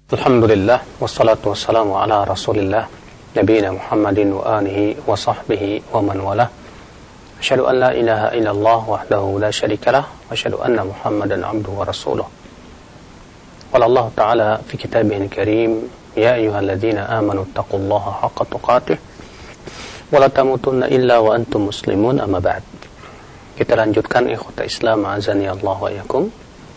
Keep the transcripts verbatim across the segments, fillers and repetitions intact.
Alhamdulillah, wassalatu wassalamu ala rasulillah nabiyina Muhammadin wa alihi wa sahbihi wa man wala. Asyhadu an la ilaha illallah wahdahu la syarikalah wa asyhadu anna Muhammadan abduhu wa rasuluh. Qala Allah ta'ala fi kitabihil karim, ya ayyuhalladzina amanu taqullaha haqqa tuqatih wa la tamutunna illa wa antum muslimun, amma ba'd. Kita lanjutkan ikhwata Islam azani Allah wa yakum,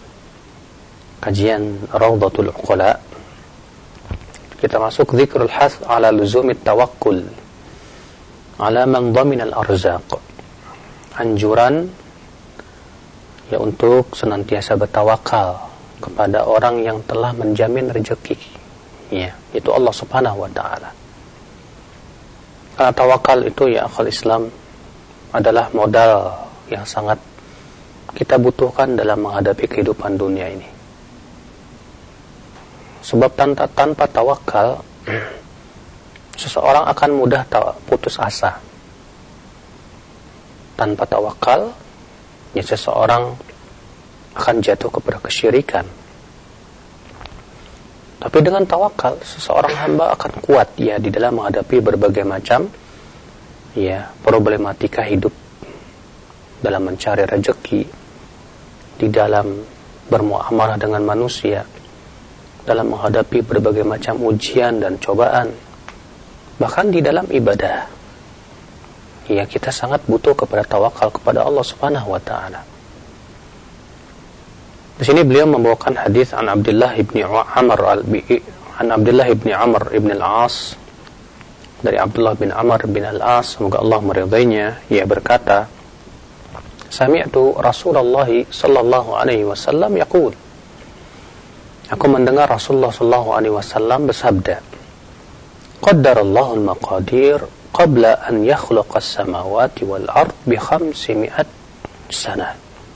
kajian Rawdatul Uqala. Kita masuk zikrul hath ala luzumit tawakkul ala man dhamin al-arzaq. Anjuran ya untuk senantiasa bertawakal kepada orang yang telah menjamin rezeki, ya, itu Allah Subhanahu wa taala. Karena tawakal itu, ya akhal Islam, adalah modal yang sangat kita butuhkan dalam menghadapi kehidupan dunia ini. Sebab tanpa, tanpa tawakal, seseorang akan mudah putus asa. Tanpa tawakal, ya seseorang akan jatuh kepada kesyirikan. Tapi dengan tawakal, seseorang hamba akan kuat ya di dalam menghadapi berbagai macam ya problematika hidup, dalam mencari rezeki, di dalam bermuamalah dengan manusia, dalam menghadapi berbagai macam ujian dan cobaan, bahkan di dalam ibadah. Ya, kita sangat butuh kepada tawakal kepada Allah Subhanahu wa taala. Di sini beliau membawakan hadis an Abdullah ibni Amr al-Bi'i, an Abdullah ibni Amr ibn al-As, dari Abdullah bin Amr bin al-As, semoga Allah meridainya. Ia berkata, sami'tu Rasulullah sallallahu alaihi wasallam yaqul, aku mendengar Rasulullah sallallahu alaihi wasallam bersabda, qaddarallahu al-maqadir qabla an yakhluqa as-samawati wal ard bi khamsimi'at sanah.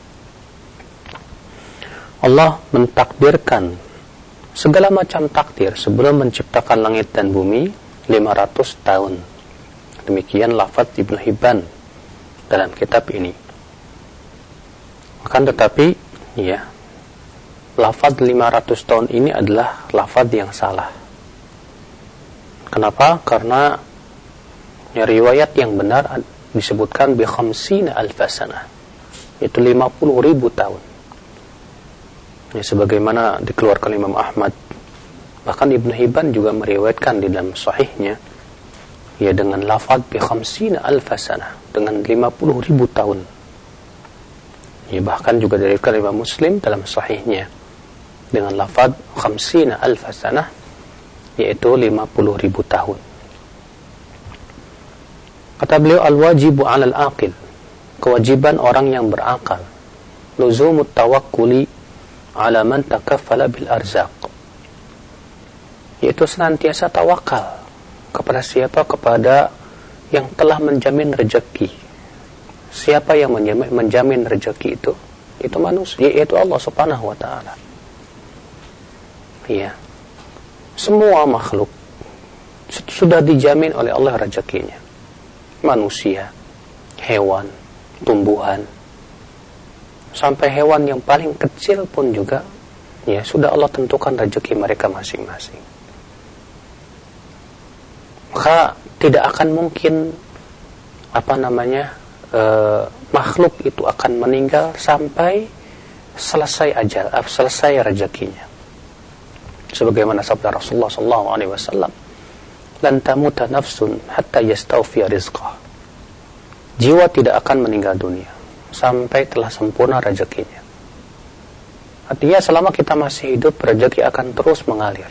Allah mentakdirkan segala macam takdir sebelum menciptakan langit dan bumi lima ratus tahun. Demikian lafaz Ibnu Hibban dalam kitab ini. Akan tetapi, ya, lafaz lima ratus tahun ini adalah lafaz yang salah. Kenapa? Karena ya, riwayat yang benar disebutkan bi khamsina alfasana, itu lima puluh ribu tahun. Ya, sebagaimana dikeluarkan Imam Ahmad, bahkan Ibnu Hibban juga meriwayatkan di dalam sahihnya ya dengan lafaz bi khamsina alfasana, dengan lima puluh ribu tahun. Ya, bahkan juga diriwayatkan Imam Muslim dalam sahihnya dengan lafaz khamsina alfasana, yaitu lima puluh ribu tahun. Kata beliau, al-wajibu 'alal aqil, kewajiban orang yang berakal, luzumut tawakkuli 'ala man takaffala bil arzaq, yaitu senantiasa tawakal kepada siapa? Kepada yang telah menjamin rezeki. Siapa yang menjamin, menjamin rezeki itu? Itu manusia, yaitu Allah Subhanahu wa taala. Ya, semua makhluk sudah dijamin oleh Allah rezekinya. Manusia, hewan, tumbuhan, sampai hewan yang paling kecil pun juga, ya, sudah Allah tentukan rezeki mereka masing-masing. Maka tidak akan mungkin apa namanya e, makhluk itu akan meninggal sampai selesai ajal, selesai rezekinya. Sebagaimana sabda Rasulullah sallallahu alaihi wasallam, lan tamuta nafsun hatta yastawfiya rizqah. Jiwa tidak akan meninggal dunia sampai telah sempurna rezekinya. Artinya selama kita masih hidup, rezeki akan terus mengalir.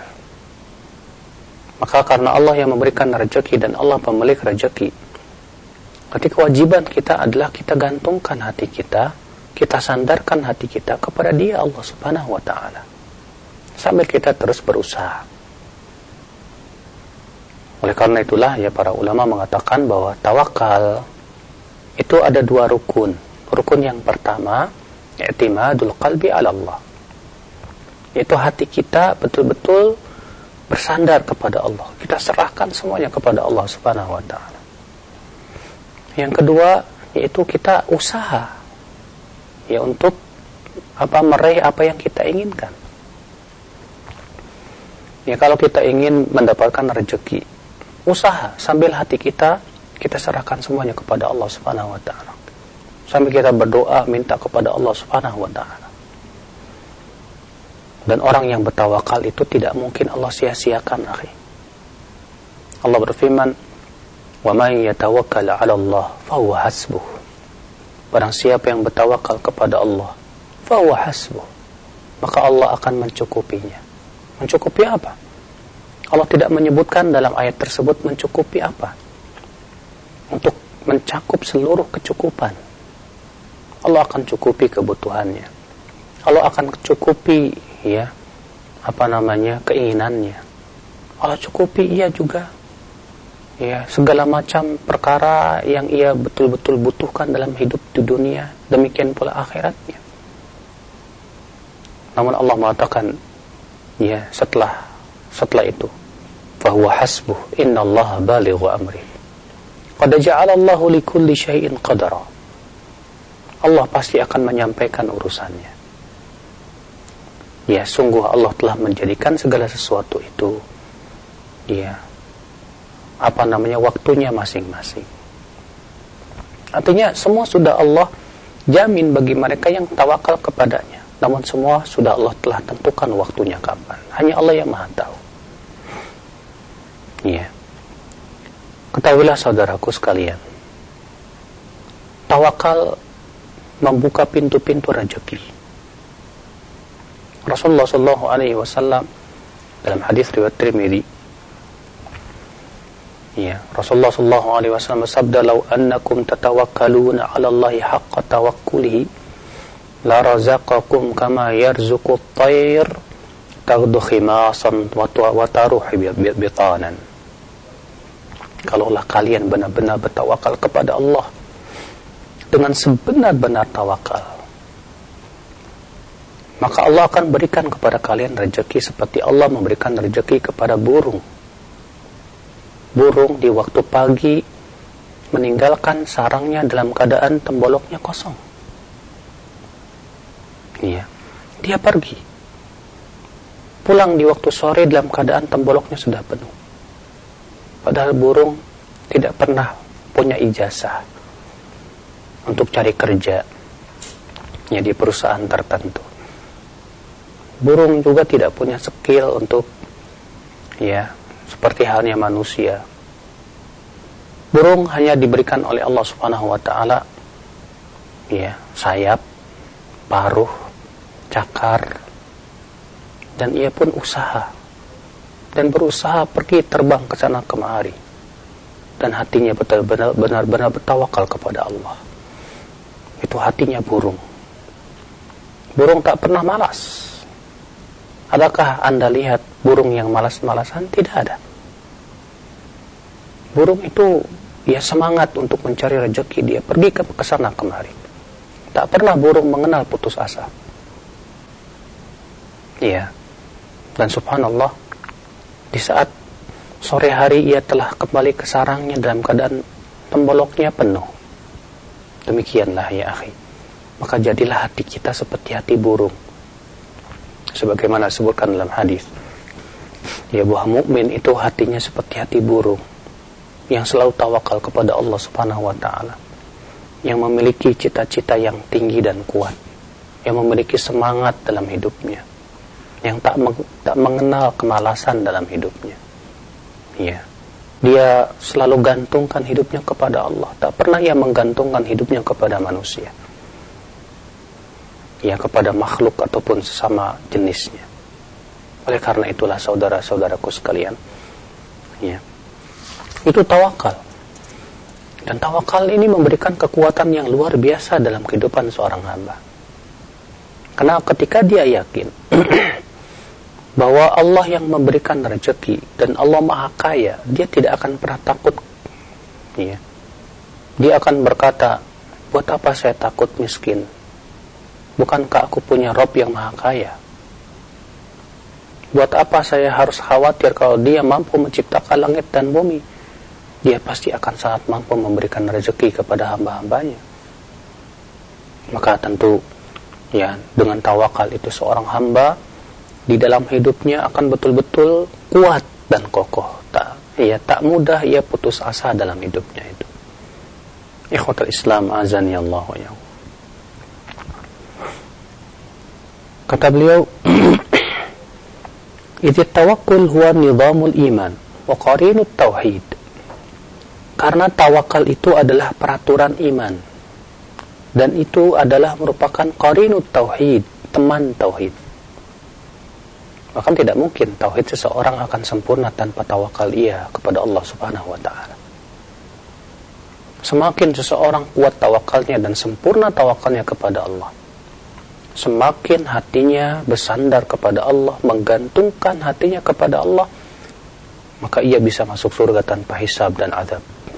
Maka karena Allah yang memberikan rezeki dan Allah pemilik rezeki, berarti kewajiban kita adalah kita gantungkan hati kita, kita sandarkan hati kita kepada Dia, Allah Subhanahu wa taala, sambil kita terus berusaha. Oleh karena itulah, ya, para ulama mengatakan bahwa tawakal itu ada dua rukun. Rukun yang pertama, i'timadul qalbi ala Allah, yaitu hati kita betul-betul bersandar kepada Allah. Kita serahkan semuanya kepada Allah Subhanahu wa taala. Yang kedua, yaitu kita usaha ya untuk apa meraih apa yang kita inginkan. Ya, kalau kita ingin mendapatkan rezeki, usaha sambil hati kita kita serahkan semuanya kepada Allah Subhanahu wa taala. Sambil kita berdoa minta kepada Allah Subhanahu wa taala. Dan orang yang bertawakal itu tidak mungkin Allah sia-siakan, akhi. Allah berfirman, "Wa may yatawakkal 'ala Allah fa huwa hasbuh." Barang siapa yang bertawakal kepada Allah, fa huwa hasbuh, maka Allah akan mencukupinya. Mencukupi apa? Allah tidak menyebutkan dalam ayat tersebut mencukupi apa. Untuk mencakup seluruh kecukupan. Allah akan cukupi kebutuhannya. Allah akan cukupi ya, apa namanya, keinginannya. Allah cukupi ia juga ya, segala macam perkara yang ia betul-betul butuhkan dalam hidup di dunia, demikian pula akhiratnya. Namun Allah mengatakan ya, setelah setelah itu, fahuwa hasbuh, innallaha balighu amri, qad ja'alallahu likulli syai'in qadara. Allah pasti akan menyampaikan urusannya. Ya, sungguh Allah telah menjadikan segala sesuatu itu ya, apa namanya, waktunya masing-masing. Artinya semua sudah Allah jamin bagi mereka yang tawakal kepadanya. Namun semua sudah Allah telah tentukan waktunya kapan. Hanya Allah yang Maha tahu. Ya. Ketahuilah saudaraku sekalian, tawakal membuka pintu-pintu rezeki. Rasulullah sallallahu alaihi wasallam dalam hadis riwayat Tirmidzi, ya, Rasulullah sallallahu alaihi wasallam bersabda, "Lau annakum tatawakkaluna 'ala Allahi haqqa tawakkulihi, la razaqakum kama yarzuqu at-tayr taghdu khimasan wa taruhu bitanan." Kalaulah kalian benar-benar bertawakal kepada Allah dengan sebenar-benar tawakal, maka Allah akan berikan kepada kalian rezeki seperti Allah memberikan rezeki kepada burung. Burung di waktu pagi meninggalkan sarangnya dalam keadaan temboloknya kosong. Iya, dia pergi. Pulang di waktu sore dalam keadaan temboloknya sudah penuh. Padahal burung tidak pernah punya ijazah untuk cari kerja ya, di perusahaan tertentu. Burung juga tidak punya skill untuk ya, seperti halnya manusia. Burung hanya diberikan oleh Allah Subhanahu wa taala ya, sayap, paruh, cakar, dan ia pun usaha dan berusaha pergi terbang ke sana kemari, dan hatinya benar-benar benar-benar bertawakal kepada Allah. Itu hatinya burung. Burung tak pernah malas. Adakah Anda lihat burung yang malas-malasan? Tidak ada. Burung itu ya semangat untuk mencari rezeki, dia pergi ke sana kemari. Tak pernah burung mengenal putus asa. Iya. Dan subhanallah, di saat sore hari ia telah kembali ke sarangnya dalam keadaan temboloknya penuh. Demikianlah ya akhi. Maka jadilah hati kita seperti hati burung. Sebagaimana disebutkan dalam hadis, ya, bahwa mukmin itu hatinya seperti hati burung yang selalu tawakal kepada Allah Subhanahu wa taala, yang memiliki cita-cita yang tinggi dan kuat, yang memiliki semangat dalam hidupnya, yang tak meng- tak mengenal kemalasan dalam hidupnya. Ya, dia selalu gantungkan hidupnya kepada Allah, tak pernah ia menggantungkan hidupnya kepada manusia, ya, kepada makhluk ataupun sesama jenisnya. Oleh karena itulah saudara-saudaraku sekalian, ya, itu tawakal. Dan tawakal ini memberikan kekuatan yang luar biasa dalam kehidupan seorang hamba. Karena ketika dia yakin bahwa Allah yang memberikan rezeki dan Allah Maha Kaya, dia tidak akan pernah takut. Ya. Dia akan berkata, buat apa saya takut miskin? Bukankah aku punya Rabb yang Maha Kaya? Buat apa saya harus khawatir kalau dia mampu menciptakan langit dan bumi? Dia pasti akan sangat mampu memberikan rezeki kepada hamba-hambanya. Maka tentu ya, dengan tawakal itu seorang hamba di dalam hidupnya akan betul-betul kuat dan kokoh, tak ya tak mudah ia putus asa dalam hidupnya itu. Ikhwatul Islam azani Allah wa iyyakum. Kata beliau, "Idh tawakkul huwa nizamul iman wa qarinut tauhid." Karena tawakal itu adalah peraturan iman dan itu adalah merupakan qarinut tauhid, teman tauhid. Bahkan tidak mungkin tauhid seseorang akan sempurna tanpa tawakal ia kepada Allah Subhanahu wa taala. Semakin seseorang kuat tawakalnya dan sempurna tawakalnya kepada Allah, semakin hatinya bersandar kepada Allah, menggantungkan hatinya kepada Allah, maka ia bisa masuk surga tanpa hisab dan azab.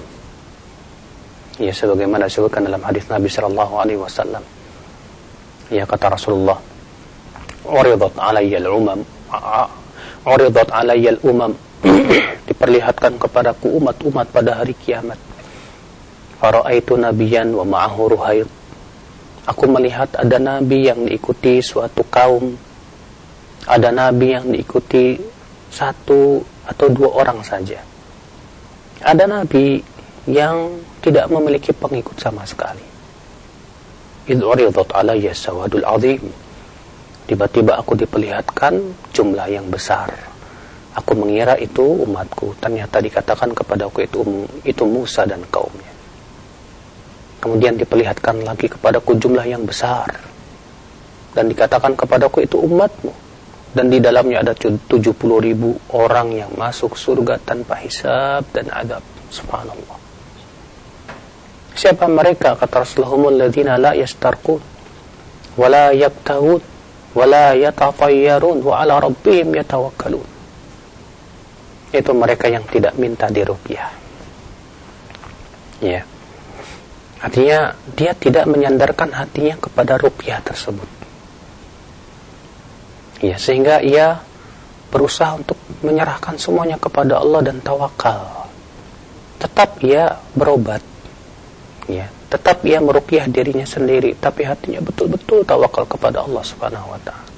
Ya, sebagaimana disebutkan dalam hadis Nabi sallallahu alaihi wasallam. Ya, kata Rasulullah, "Uridat 'alayya al-umam, 'uridat 'alayya al-umam." Diperlihatkan kepadaku umat-umat pada hari kiamat. Fara'aitu nabiyyan wa ma'ahu ruhayd. Aku melihat ada nabi yang diikuti suatu kaum, ada nabi yang diikuti satu atau dua orang saja, ada nabi yang tidak memiliki pengikut sama sekali. Idh uridat alayya sawadul azim. Tiba-tiba aku diperlihatkan jumlah yang besar. Aku mengira itu umatku, ternyata dikatakan kepadaku itu itu Musa dan kaumnya. Kemudian diperlihatkan lagi kepadaku jumlah yang besar dan dikatakan kepadaku itu umatmu, dan di dalamnya ada tujuh puluh ribu orang yang masuk surga tanpa hisab dan adab. Subhanallah. Siapa mereka? Kata Rasulullah, humul ladzina la yastarqun wa la yaktahun wa la yatatayyarun wa ala rabbihim yatawakkalun. Itu mereka yang tidak minta diruqyah. Ya. Artinya dia tidak menyandarkan hatinya kepada ruqyah tersebut. Ya, sehingga ia berusaha untuk menyerahkan semuanya kepada Allah dan tawakal. Tetap ia berobat. Ya, tetap ia meruqyah dirinya sendiri, tapi hatinya betul-betul tawakal kepada Allah Subhanahu wa taala.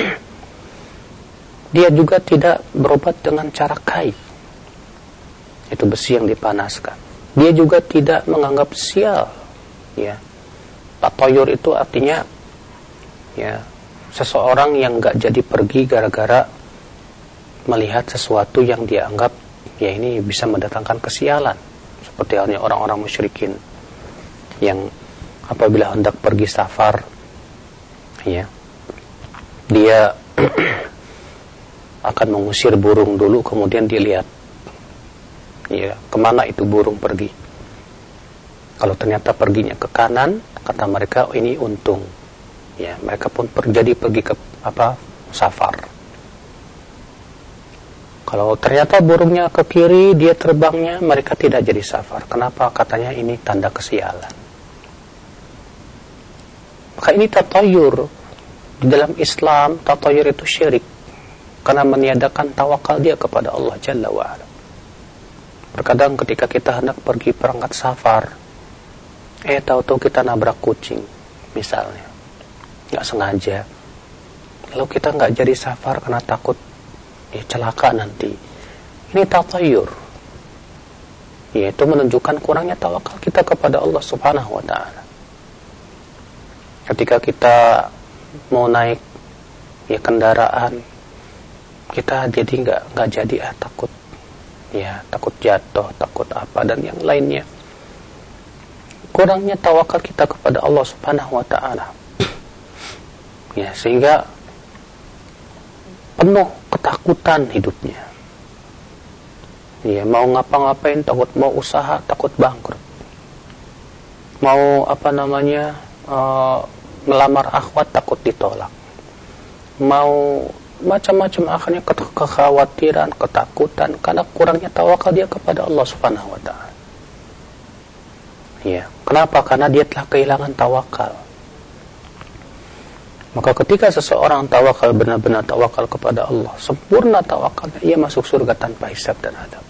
Dia juga tidak berobat dengan cara kai. Itu besi yang dipanaskan. Dia juga tidak menganggap sial. Ya. Tatoyur itu artinya ya, seseorang yang enggak jadi pergi gara-gara melihat sesuatu yang dia anggap ya ini bisa mendatangkan kesialan, seperti halnya orang-orang musyrikin yang apabila hendak pergi safar, ya, dia akan mengusir burung dulu, kemudian dilihat ya kemana itu burung pergi. Kalau ternyata perginya ke kanan, kata mereka oh, ini untung. Ya, mereka pun per, jadi pergi ke apa safar. Kalau ternyata burungnya ke kiri, dia terbangnya, mereka tidak jadi safar. Kenapa? Katanya ini tanda kesialan. Maka ini tatayur. Di dalam Islam, tatayur itu syirik. Karena meniadakan tawakal dia kepada Allah Jalla wa'ala. Terkadang ketika kita hendak pergi perangkat safar, eh tahu-tahu kita nabrak kucing, misalnya. Nggak sengaja. Lalu kita nggak jadi safar karena takut ya celaka nanti. Ini tatayur. Yaitu menunjukkan kurangnya tawakal kita kepada Allah Subhanahu wa taala. Ketika kita mau naik ya kendaraan, kita jadi nggak nggak jadi ah takut ya takut jatuh, takut apa dan yang lainnya. Kurangnya tawakal kita kepada Allah Subhanahu wa taala. Ya, sehingga penuh ketakutan hidupnya. Ya, mau ngapa-ngapain takut, mau usaha takut bangkrut. Mau apa namanya? Uh, melamar akhwat takut ditolak. Mau macam-macam akhirnya kekhawatiran, ketakutan karena kurangnya tawakal dia kepada Allah Subhanahu wa taala. Ya, kenapa? Karena dia telah kehilangan tawakal. Maka ketika seseorang tawakal, benar-benar tawakal kepada Allah, sempurna tawakalnya, ia masuk surga tanpa hisab dan adab.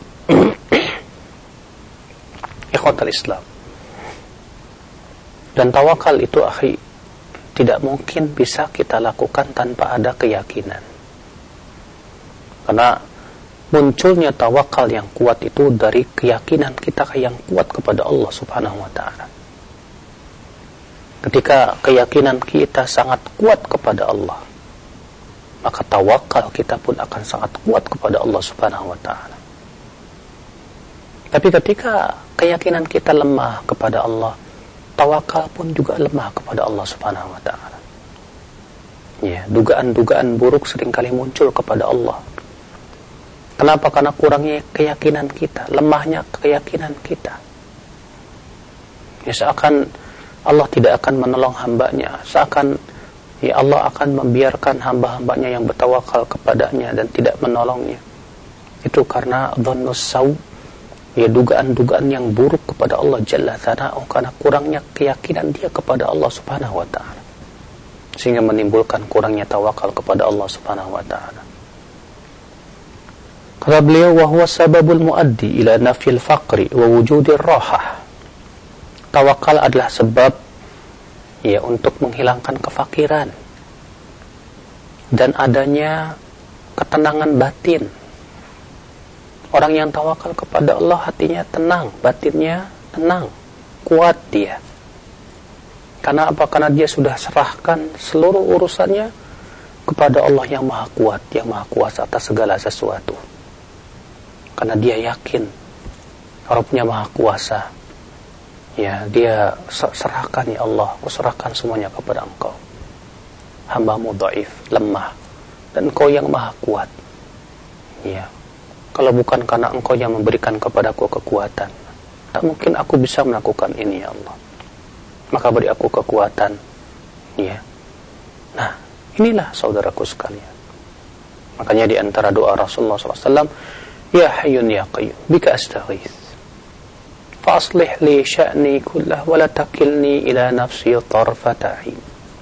Ikhwatul Islam. Dan tawakal itu akhi, tidak mungkin bisa kita lakukan tanpa ada keyakinan. Karena munculnya tawakal yang kuat itu dari keyakinan kita yang kuat kepada Allah Subhanahu wa taala. Ketika keyakinan kita sangat kuat kepada Allah, maka tawakal kita pun akan sangat kuat kepada Allah Subhanahu wa taala. Tapi ketika keyakinan kita lemah kepada Allah, tawakal pun juga lemah kepada Allah Subhanahu wa taala. Ya, dugaan-dugaan buruk seringkali muncul kepada Allah. Kenapa? Karena kurangnya keyakinan kita, lemahnya keyakinan kita. Ya, seakan Allah tidak akan menolong hambanya, seakan ya Allah akan membiarkan hamba-hambanya yang bertawakal kepadanya dan tidak menolongnya. Itu karena dhannus saw, ya dugaan-dugaan yang buruk kepada Allah Jalla Tsana'u, karena kurangnya keyakinan dia kepada Allah Subhanahu wa taala, sehingga menimbulkan kurangnya tawakal kepada Allah Subhanahu wa taala. Kata beliau, wa huwa sababul muaddi ila nafil faqri wa wujudir rahah. Tawakal adalah sebab ya untuk menghilangkan kefakiran dan adanya ketenangan batin. Orang yang tawakal kepada Allah hatinya tenang, batinnya tenang, kuat dia. Karena apa? Karena dia sudah serahkan seluruh urusannya kepada Allah yang maha kuat, yang maha kuasa atas segala sesuatu. Karena dia yakin Rabbnya maha kuasa. Ya, dia serahkan, ya Allah, aku serahkan semuanya kepada Engkau. Hambamu dhaif, lemah, dan Engkau yang maha kuat. Ya, kalau bukan karena Engkau yang memberikan kepadaku kekuatan, tak mungkin aku bisa melakukan ini, ya Allah. Maka beri aku kekuatan. Ya. Nah, inilah saudaraku sekalian. Makanya di antara doa Rasulullah shallallahu alaihi wasallam, Ya Hayyun Ya Qayyum, bika astaghith. Fa'aslih li sya'ni kullah wa la takilni ila nafsi tarfata 'ain.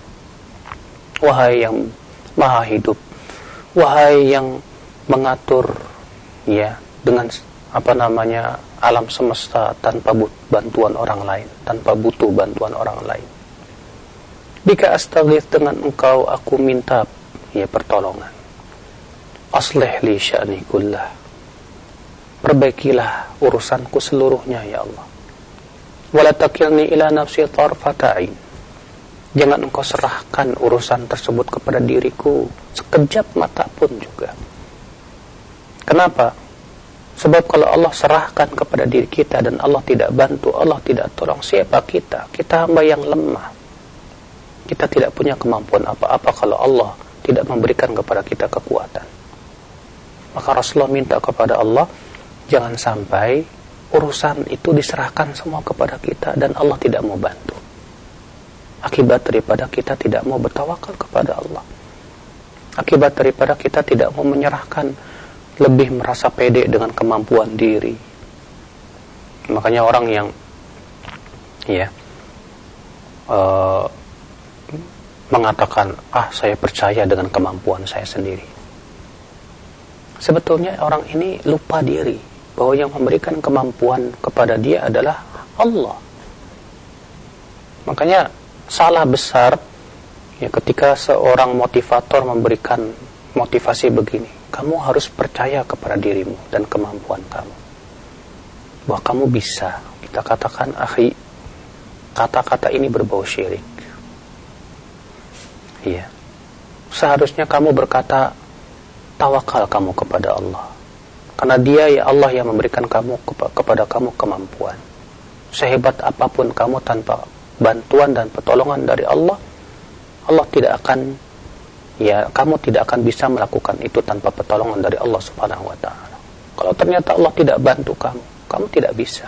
Wahai yang maha hidup, wahai yang mengatur ya dengan apa namanya alam semesta tanpa bantuan orang lain, tanpa butuh bantuan orang lain. Bika astaghith, dengan Engkau aku minta ya pertolongan. Aslih li sya'ni kullah, perbaikilah urusanku seluruhnya, ya Allah. Wala takilni ila nafsi tarfata 'ain. Jangan Engkau serahkan urusan tersebut kepada diriku sekejap mata pun juga. Kenapa? Sebab kalau Allah serahkan kepada diri kita dan Allah tidak bantu, Allah tidak tolong, siapa kita? Kita hamba yang lemah. Kita tidak punya kemampuan apa-apa kalau Allah tidak memberikan kepada kita kekuatan. Maka Rasulullah minta kepada Allah, jangan sampai urusan itu diserahkan semua kepada kita dan Allah tidak mau bantu. Akibat daripada kita tidak mau bertawakal kepada Allah. Akibat daripada kita tidak mau menyerahkan, lebih merasa pede dengan kemampuan diri. Makanya orang yang ya uh, mengatakan, ah saya percaya dengan kemampuan saya sendiri. Sebetulnya orang ini lupa diri, bahwa yang memberikan kemampuan kepada dia adalah Allah. Makanya salah besar ya ketika seorang motivator memberikan motivasi begini, kamu harus percaya kepada dirimu dan kemampuan kamu, bahwa kamu bisa. Kita katakan, akhi, kata-kata ini berbau syirik. Iya, seharusnya kamu berkata, tawakal kamu kepada Allah, karena Dia ya Allah yang memberikan kamu kepada kamu kemampuan. Sehebat apapun kamu tanpa bantuan dan pertolongan dari Allah, Allah tidak akan ya kamu tidak akan bisa melakukan itu tanpa pertolongan dari Allah Subhanahu wa taala. Kalau ternyata Allah tidak bantu kamu, kamu tidak bisa.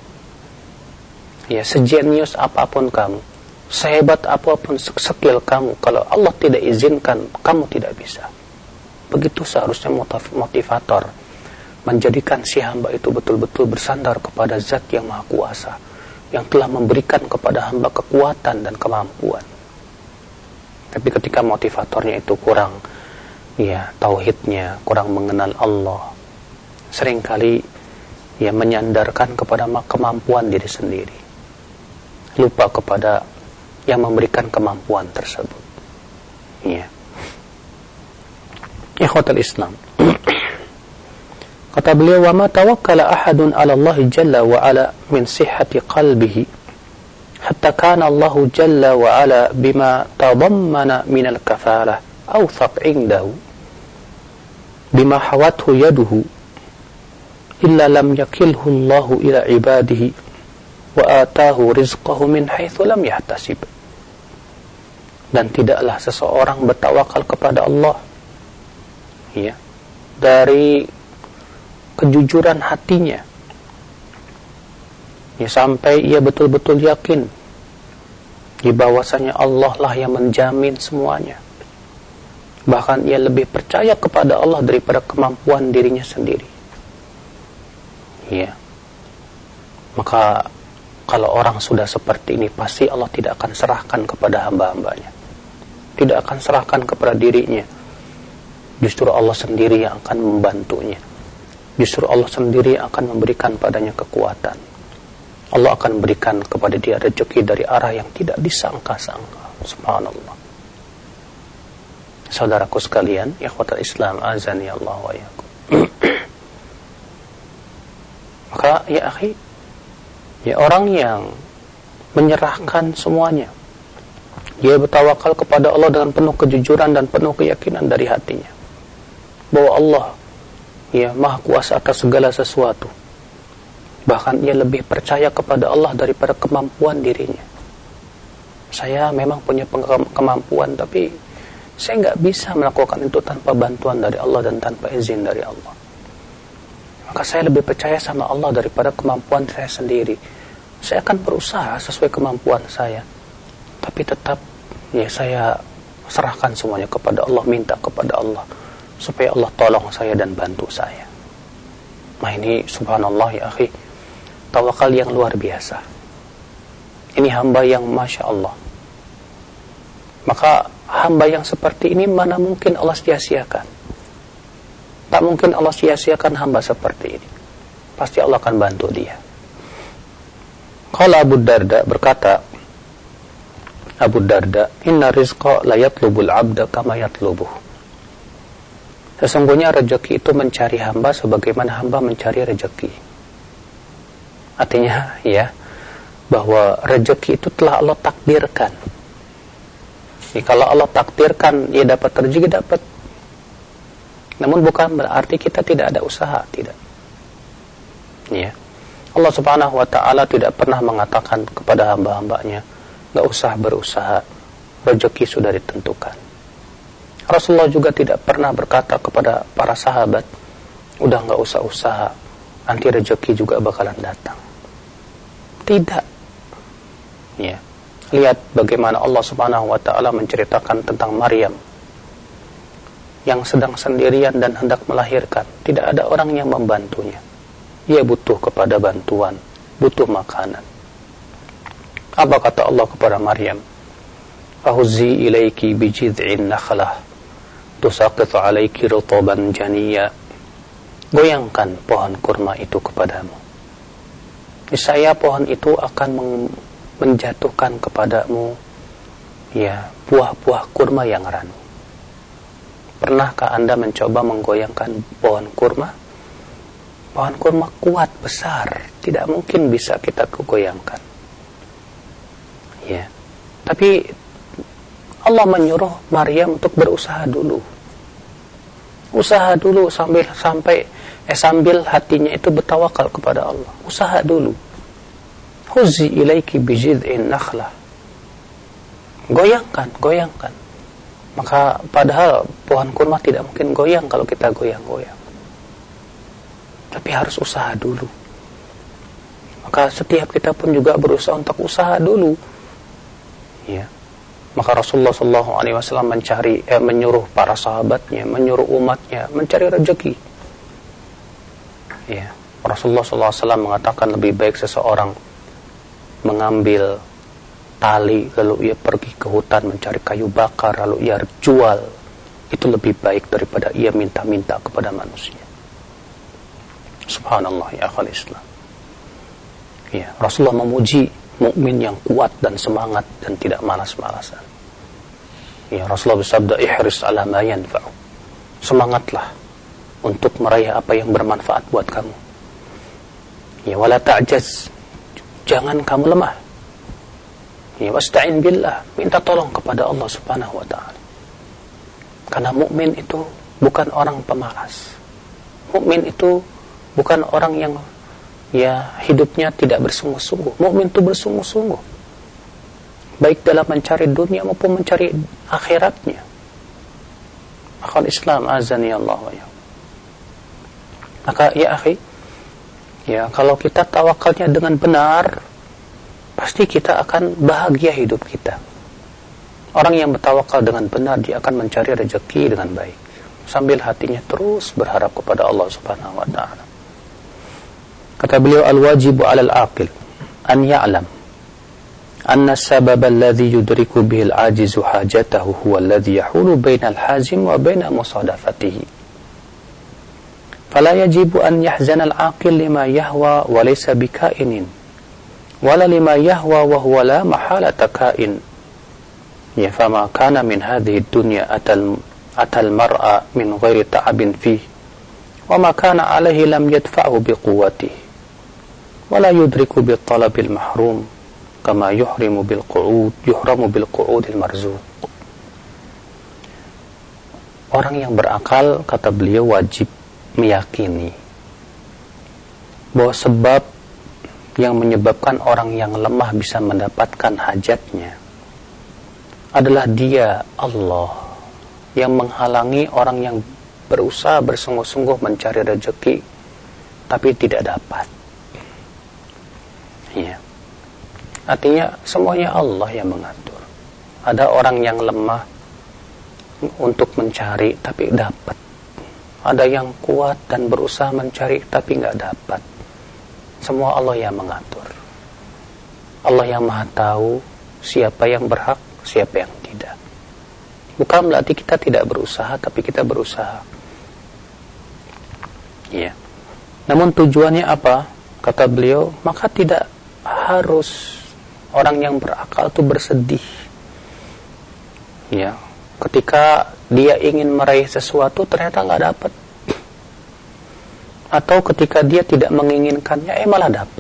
Ya, sejenius apapun kamu, sehebat apapun skill kamu, kalau Allah tidak izinkan, kamu tidak bisa. Begitu seharusnya motivator menjadikan si hamba itu betul-betul bersandar kepada Zat yang Maha Kuasa, yang telah memberikan kepada hamba kekuatan dan kemampuan. Tapi ketika motivatornya itu kurang ya tauhidnya, kurang mengenal Allah, seringkali ya menyandarkan kepada kemampuan diri sendiri, lupa kepada yang memberikan kemampuan tersebut. Ya, ikhwatul Islam, Kata beliau, wa ma tawakkala ahadun 'ala Allah jalla wa 'ala min sihhati qalbihi hatta kana Allah jalla wa 'ala bima tadammana min al-kafalah awthaq 'indahu bima hawathu yaduhu illa lam yakilhu Allah ila 'ibadihi wa atahu rizqahu min haitsu lam yahtasib. Dan tidaklah seseorang bertawakal kepada Allah ya dari kejujuran hatinya ya, sampai ia betul-betul yakin di bahwasanya Allah lah yang menjamin semuanya. Bahkan ia lebih percaya kepada Allah daripada kemampuan dirinya sendiri ya. Maka kalau orang sudah seperti ini, pasti Allah tidak akan serahkan kepada hamba-hambanya, tidak akan serahkan kepada dirinya. Justru Allah sendiri yang akan membantunya. Justru Allah sendiri akan memberikan padanya kekuatan. Allah akan berikan kepada dia rezeki dari arah yang tidak disangka-sangka. Subhanallah. Saudaraku sekalian, ikhwatul Islam, azani Allah wa iyyakum. Maka ya akhi, ya orang yang menyerahkan semuanya, dia bertawakal kepada Allah dengan penuh kejujuran dan penuh keyakinan dari hatinya bahwa Allah ya maha kuasa atas segala sesuatu. Bahkan ia lebih percaya kepada Allah daripada kemampuan dirinya. Saya memang punya kemampuan, tapi saya nggak bisa melakukan itu tanpa bantuan dari Allah dan tanpa izin dari Allah. Maka saya lebih percaya sama Allah daripada kemampuan saya sendiri. Saya akan berusaha sesuai kemampuan saya, tapi tetap ya saya serahkan semuanya kepada Allah, minta kepada Allah supaya Allah tolong saya dan bantu saya. Nah ini subhanallah ya akhi, tawakal yang luar biasa. Ini hamba yang masya Allah. Maka hamba yang seperti ini mana mungkin Allah sia-siakan. Tak mungkin Allah sia-siakan hamba seperti ini. Pasti Allah akan bantu dia. Qala Abu Darda, berkata Abu Darda, inna rizqa la yatlubul abda kama yatlubuh. Sesungguhnya rezeki itu mencari hamba sebagaimana hamba mencari rezeki. Artinya ya, bahwa rezeki itu telah Allah takdirkan. Jadi, kalau Allah takdirkan ia dapat rezeki, dapat. Namun bukan berarti kita tidak ada usaha, tidak. Ya. Allah Subhanahu wa taala tidak pernah mengatakan kepada hamba-hambanya, enggak usah berusaha, rezeki sudah ditentukan. Rasulullah juga tidak pernah berkata kepada para sahabat, udah enggak usah usaha, nanti rezeki juga bakalan datang. Tidak. Ya. Lihat bagaimana Allah Subhanahu wa taala menceritakan tentang Maryam yang sedang sendirian dan hendak melahirkan. Tidak ada orang yang membantunya. Ia butuh kepada bantuan, butuh makanan. Apa kata Allah kepada Maryam? Fahuzzi ilaiki bijid'in nakhlah tusaqit 'alaiki rutaban janiyya. Goyangkan pohon kurma itu kepadamu. Niscaya pohon itu akan menjatuhkan kepadamu ya buah-buah kurma yang ranu. Pernahkah Anda mencoba menggoyangkan pohon kurma? Pohon kurma kuat, besar, tidak mungkin bisa kita goyangkan. Ya. Tapi Allah menyuruh Maryam untuk berusaha dulu. Usaha dulu sambil sampai eh sambil hatinya itu bertawakal kepada Allah. Usaha dulu. Huzi ilaiki bijid'in nakhlah. Goyangkan, goyangkan. Maka padahal pohon kurma tidak mungkin goyang kalau kita goyang-goyang. Tapi harus usaha dulu. Maka setiap kita pun juga berusaha untuk usaha dulu. Ya. Maka Rasulullah shallallahu alaihi wasallam mencari, eh, menyuruh para sahabatnya, menyuruh umatnya mencari rezeki. Ya. Rasulullah shallallahu alaihi wasallam mengatakan lebih baik seseorang mengambil tali lalu ia pergi ke hutan mencari kayu bakar lalu ia jual, itu lebih baik daripada ia minta-minta kepada manusia. Subhanallah ya akhwal Islam. Ya, Rasulullah memuji mukmin yang kuat dan semangat dan tidak malas-malasan. Ya, Rasulullah bersabda ihris ala ma yanfa'u. Semangatlah untuk meraih apa yang bermanfaat buat kamu. Ya, wala ta'jaz, jangan kamu lemah. Ya, wasta'in billah, minta tolong kepada Allah Subhanahu wa taala. Karena mukmin itu bukan orang pemalas. Mukmin itu bukan orang yang ya hidupnya tidak bersungguh-sungguh. Mukmin itu bersungguh-sungguh, baik dalam mencari dunia maupun mencari akhiratnya. Akhal Islam azani Allah wa ya. Maka ya akhi, ya kalau kita tawakalnya dengan benar, pasti kita akan bahagia hidup kita. Orang yang bertawakal dengan benar, dia akan mencari rezeki dengan baik, sambil hatinya terus berharap kepada Allah Subhanahu wa taala. Kata beliau, al-wajibu 'alal aqil an ya'lam anna as-sabab alladhi yudriku bihi al-'ajizu hajatahu huwa alladhi yahulu baina al-hazim wa baina musadafatihi. Fala yajibu an yahzana al-aqil lima yahwa wa laysa bikainin wala lima yahwa wa huwa la mahalata kain. Ya, fama kana min hadhihi ad-dunya atal atal mar'a min ghairi ta'abin fihi wa ma kana alayhi lam yadfa'hu biquwwatihi wala yudriku bil talabil mahrum kama yuhrimu bil qu'ud yuhramu bil qu'udil marzuq. Orang yang berakal, kata beliau, wajib meyakini bahwa sebab yang menyebabkan orang yang lemah bisa mendapatkan hajatnya adalah dia, Allah, yang menghalangi orang yang berusaha bersungguh-sungguh mencari rezeki tapi tidak dapat. Ya. Artinya semuanya Allah yang mengatur. Ada orang yang lemah untuk mencari tapi dapat. Ada yang kuat dan berusaha mencari tapi nggak dapat. Semua Allah yang mengatur. Allah yang Maha tahu siapa yang berhak, siapa yang tidak. Bukan berarti kita tidak berusaha, tapi kita berusaha. Ya. Namun tujuannya apa? Kata beliau, maka tidak harus orang yang berakal itu bersedih. Ya, ketika dia ingin meraih sesuatu ternyata nggak dapat, atau ketika dia tidak menginginkannya, eh malah dapat.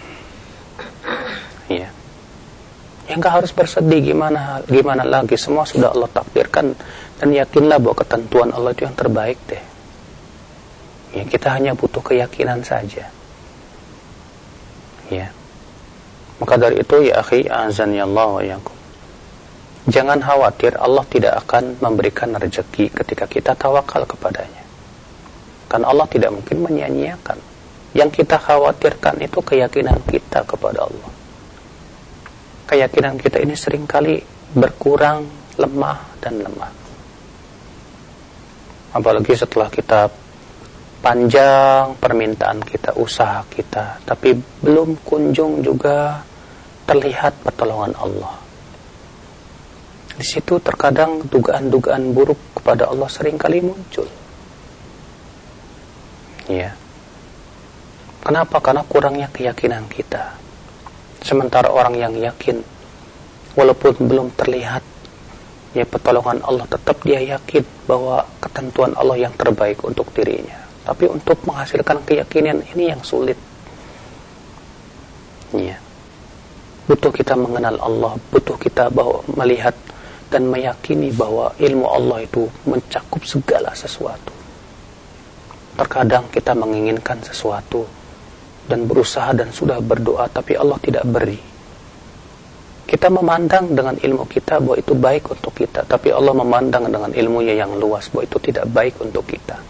Ya, ya nggak harus bersedih. Gimana gimana lagi, semua sudah Allah takdirkan, dan yakinlah bahwa ketentuan Allah itu yang terbaik deh. Ya, kita hanya butuh keyakinan saja. Ya. Maka dari itu ya akhi, azani Allah wa yakum, jangan khawatir Allah tidak akan memberikan rezeki ketika kita tawakal kepadanya. Kan Allah tidak mungkin menyia-nyiakan. Yang kita khawatirkan itu keyakinan kita kepada Allah. Keyakinan kita ini seringkali berkurang, lemah dan lemah. Apalagi setelah kita panjang permintaan kita, usaha kita, tapi belum kunjung juga terlihat pertolongan Allah. Di situ terkadang dugaan-dugaan buruk kepada Allah seringkali muncul. Ya. Kenapa? Karena kurangnya keyakinan kita. Sementara orang yang yakin, walaupun belum terlihat ya pertolongan Allah, tetap dia yakin bahwa ketentuan Allah yang terbaik untuk dirinya. Tapi untuk menghasilkan keyakinan ini yang sulit. Ya. Butuh kita mengenal Allah, butuh kita bahwa melihat dan meyakini bahwa ilmu Allah itu mencakup segala sesuatu. Terkadang kita menginginkan sesuatu dan berusaha dan sudah berdoa, tapi Allah tidak beri. Kita memandang dengan ilmu kita bahwa itu baik untuk kita, tapi Allah memandang dengan ilmunya yang luas bahwa itu tidak baik untuk kita.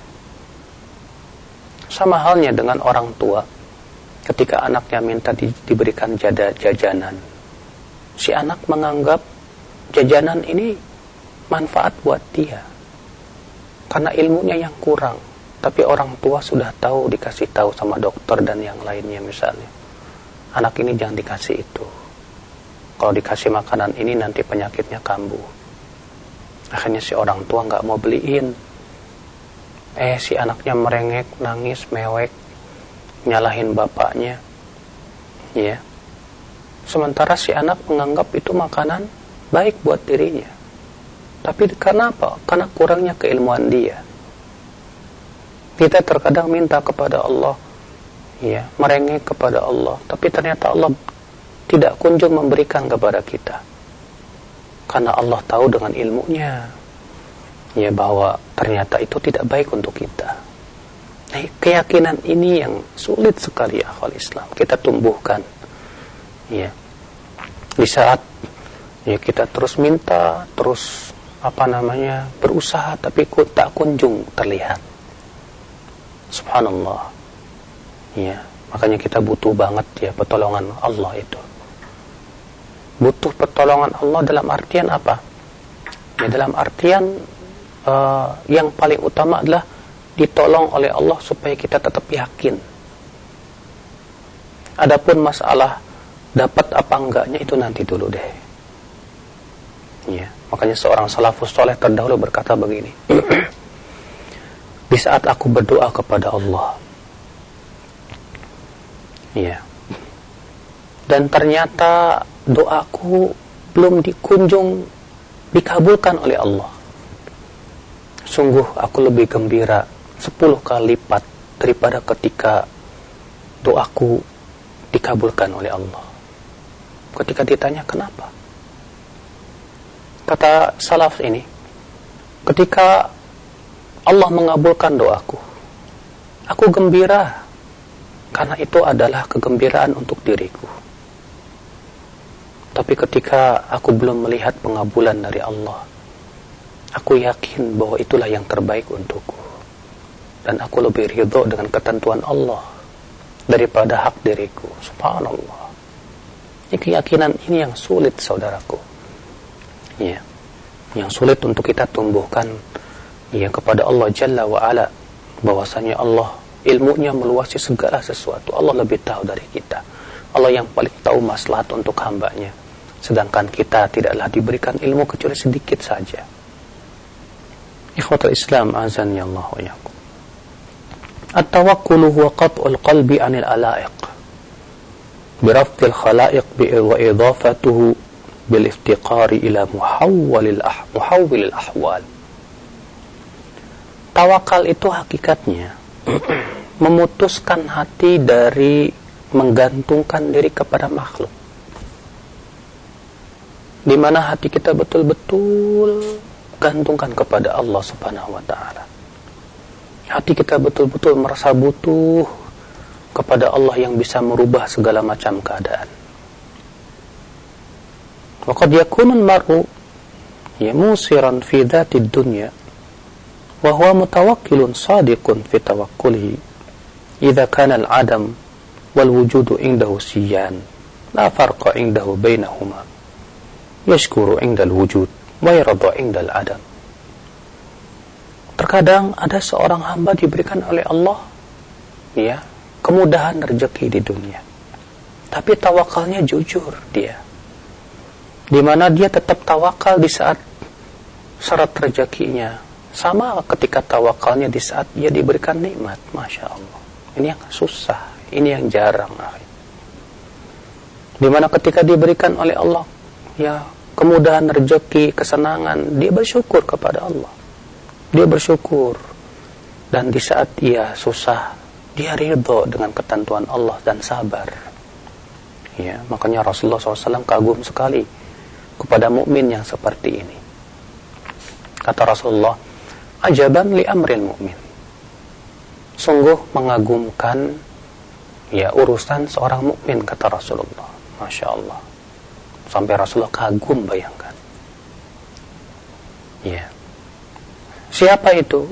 Sama halnya dengan orang tua. Ketika anaknya minta di, diberikan jada, jajanan, si anak menganggap jajanan ini manfaat buat dia karena ilmunya yang kurang. Tapi orang tua sudah tahu, dikasih tahu sama dokter dan yang lainnya misalnya, anak ini jangan dikasih itu, kalau dikasih makanan ini nanti penyakitnya kambuh. Akhirnya si orang tua gak mau beliin. Eh si anaknya merengek, nangis, mewek, nyalahin bapaknya. Ya. Sementara si anak menganggap itu makanan baik buat dirinya. Tapi karena apa? Karena kurangnya keilmuan dia. Kita terkadang minta kepada Allah, ya, merengek kepada Allah, tapi ternyata Allah tidak kunjung memberikan kepada kita. Karena Allah tahu dengan ilmunya, ya, bahwa ternyata itu tidak baik untuk kita. Nah, keyakinan ini yang sulit sekali, akhwal Islam, kita tumbuhkan, ya. Di saat, ya, kita terus minta, terus apa namanya berusaha, tapi tak kunjung terlihat. Subhanallah, ya, makanya kita butuh banget, ya, pertolongan Allah itu. Butuh pertolongan Allah dalam artian apa? Ya, dalam artian uh, yang paling utama adalah ditolong oleh Allah supaya kita tetap yakin. Adapun masalah dapat apa enggaknya itu nanti dulu deh. Ya, makanya seorang salafus soleh terdahulu berkata begini. Di saat aku berdoa kepada Allah, ya, dan ternyata doaku belum dikunjung dikabulkan oleh Allah, sungguh aku lebih gembira sepuluh kali lipat daripada ketika doaku dikabulkan oleh Allah. Ketika ditanya kenapa, kata salaf ini, ketika Allah mengabulkan doaku, aku gembira karena itu adalah kegembiraan untuk diriku. Tapi ketika aku belum melihat pengabulan dari Allah, aku yakin bahwa itulah yang terbaik untukku, dan aku lebih ridho dengan ketentuan Allah daripada hak diriku. Subhanallah. Ini keyakinan ini yang sulit, saudaraku, ya, yang sulit untuk kita tumbuhkan, ya, kepada Allah Jalla wa'ala, bahwasanya Allah ilmunya meluasi segala sesuatu. Allah lebih tahu dari kita. Allah yang paling tahu maslahat untuk hambanya, sedangkan kita tidaklah diberikan ilmu kecuali sedikit saja. Ikhwatul Islam, azan ya Allah wa yakum. At-tawakkulu huwa qat'ul qalbi 'anil ala'iq bi rafdil khalaiq wa idafatuhu bil iftiqari ila muhawwilil ah muhawwilil ahwal. Tawakal itu hakikatnya memutuskan hati dari menggantungkan diri kepada makhluk, di mana hati kita betul-betul gantungkan kepada Allah Subhanahu wa ta'ala. Hati kita betul-betul merasa butuh kepada Allah yang bisa merubah segala macam keadaan. Wa qad yakunu al-mar'u yamusiran fi dzatid dunya wa huwa mutawakkilun sadiqun fi tawakkulihi idza kana al-'adam wal wujudu indahu siyan la farqa indahu bainahuma yashkuru inda al-wujud wa yarda inda al-'adam. Terkadang ada seorang hamba diberikan oleh Allah, ya, kemudahan rezeki di dunia, tapi tawakalnya jujur dia, di mana dia tetap tawakal di saat syarat rezekinya, sama ketika tawakalnya di saat dia diberikan nikmat. Masya Allah, ini yang susah, ini yang jarang, di mana ketika diberikan oleh Allah, ya, kemudahan rezeki, kesenangan, dia bersyukur kepada Allah, dia bersyukur, dan di saat dia susah, dia ridho dengan ketentuan Allah dan sabar. Ya, makanya Rasulullah shallallahu alaihi wasallam kagum sekali kepada mukmin yang seperti ini. Kata Rasulullah, ajaban li amril mukmin. Sungguh mengagumkan, ya, urusan seorang mukmin, kata Rasulullah. Masya Allah. Sampai Rasulullah kagum, bayangkan. Ya. Siapa itu?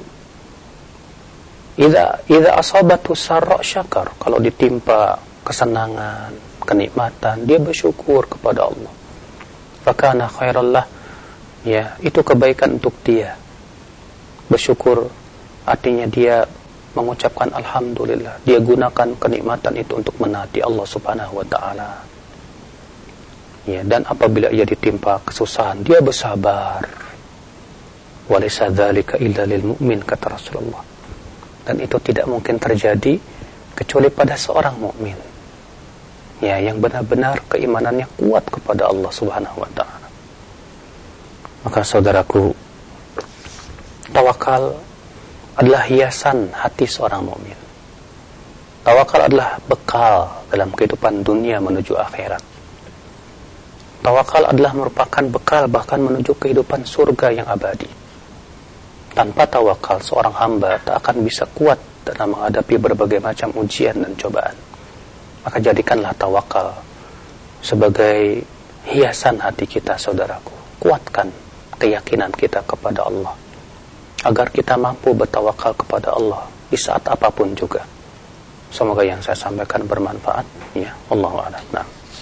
Idza idza asabatu sarra syakar. Kalau ditimpa kesenangan, kenikmatan, dia bersyukur kepada Allah. Fakana khairallah. Ya, itu kebaikan untuk dia. Bersyukur artinya dia mengucapkan alhamdulillah. Dia gunakan kenikmatan itu untuk menaati Allah Subhanahu wa taala. Ya, dan apabila ia ditimpa kesusahan, dia bersabar. Walaysa dzalika illa lil mu'min, kata Rasulullah. Dan itu tidak mungkin terjadi kecuali pada seorang mukmin, ya, yang benar-benar keimanannya kuat kepada Allah Subhanahu wa taala. Maka saudaraku, tawakal adalah hiasan hati seorang mukmin. Tawakal adalah bekal dalam kehidupan dunia menuju akhirat. Tawakal adalah merupakan bekal bahkan menuju kehidupan surga yang abadi. Tanpa tawakal, seorang hamba tak akan bisa kuat dalam menghadapi berbagai macam ujian dan cobaan. Maka jadikanlah tawakal sebagai hiasan hati kita, saudaraku. Kuatkan keyakinan kita kepada Allah, agar kita mampu bertawakal kepada Allah di saat apapun juga. Semoga yang saya sampaikan bermanfaat. Ya, Allahu a'lam. Nah.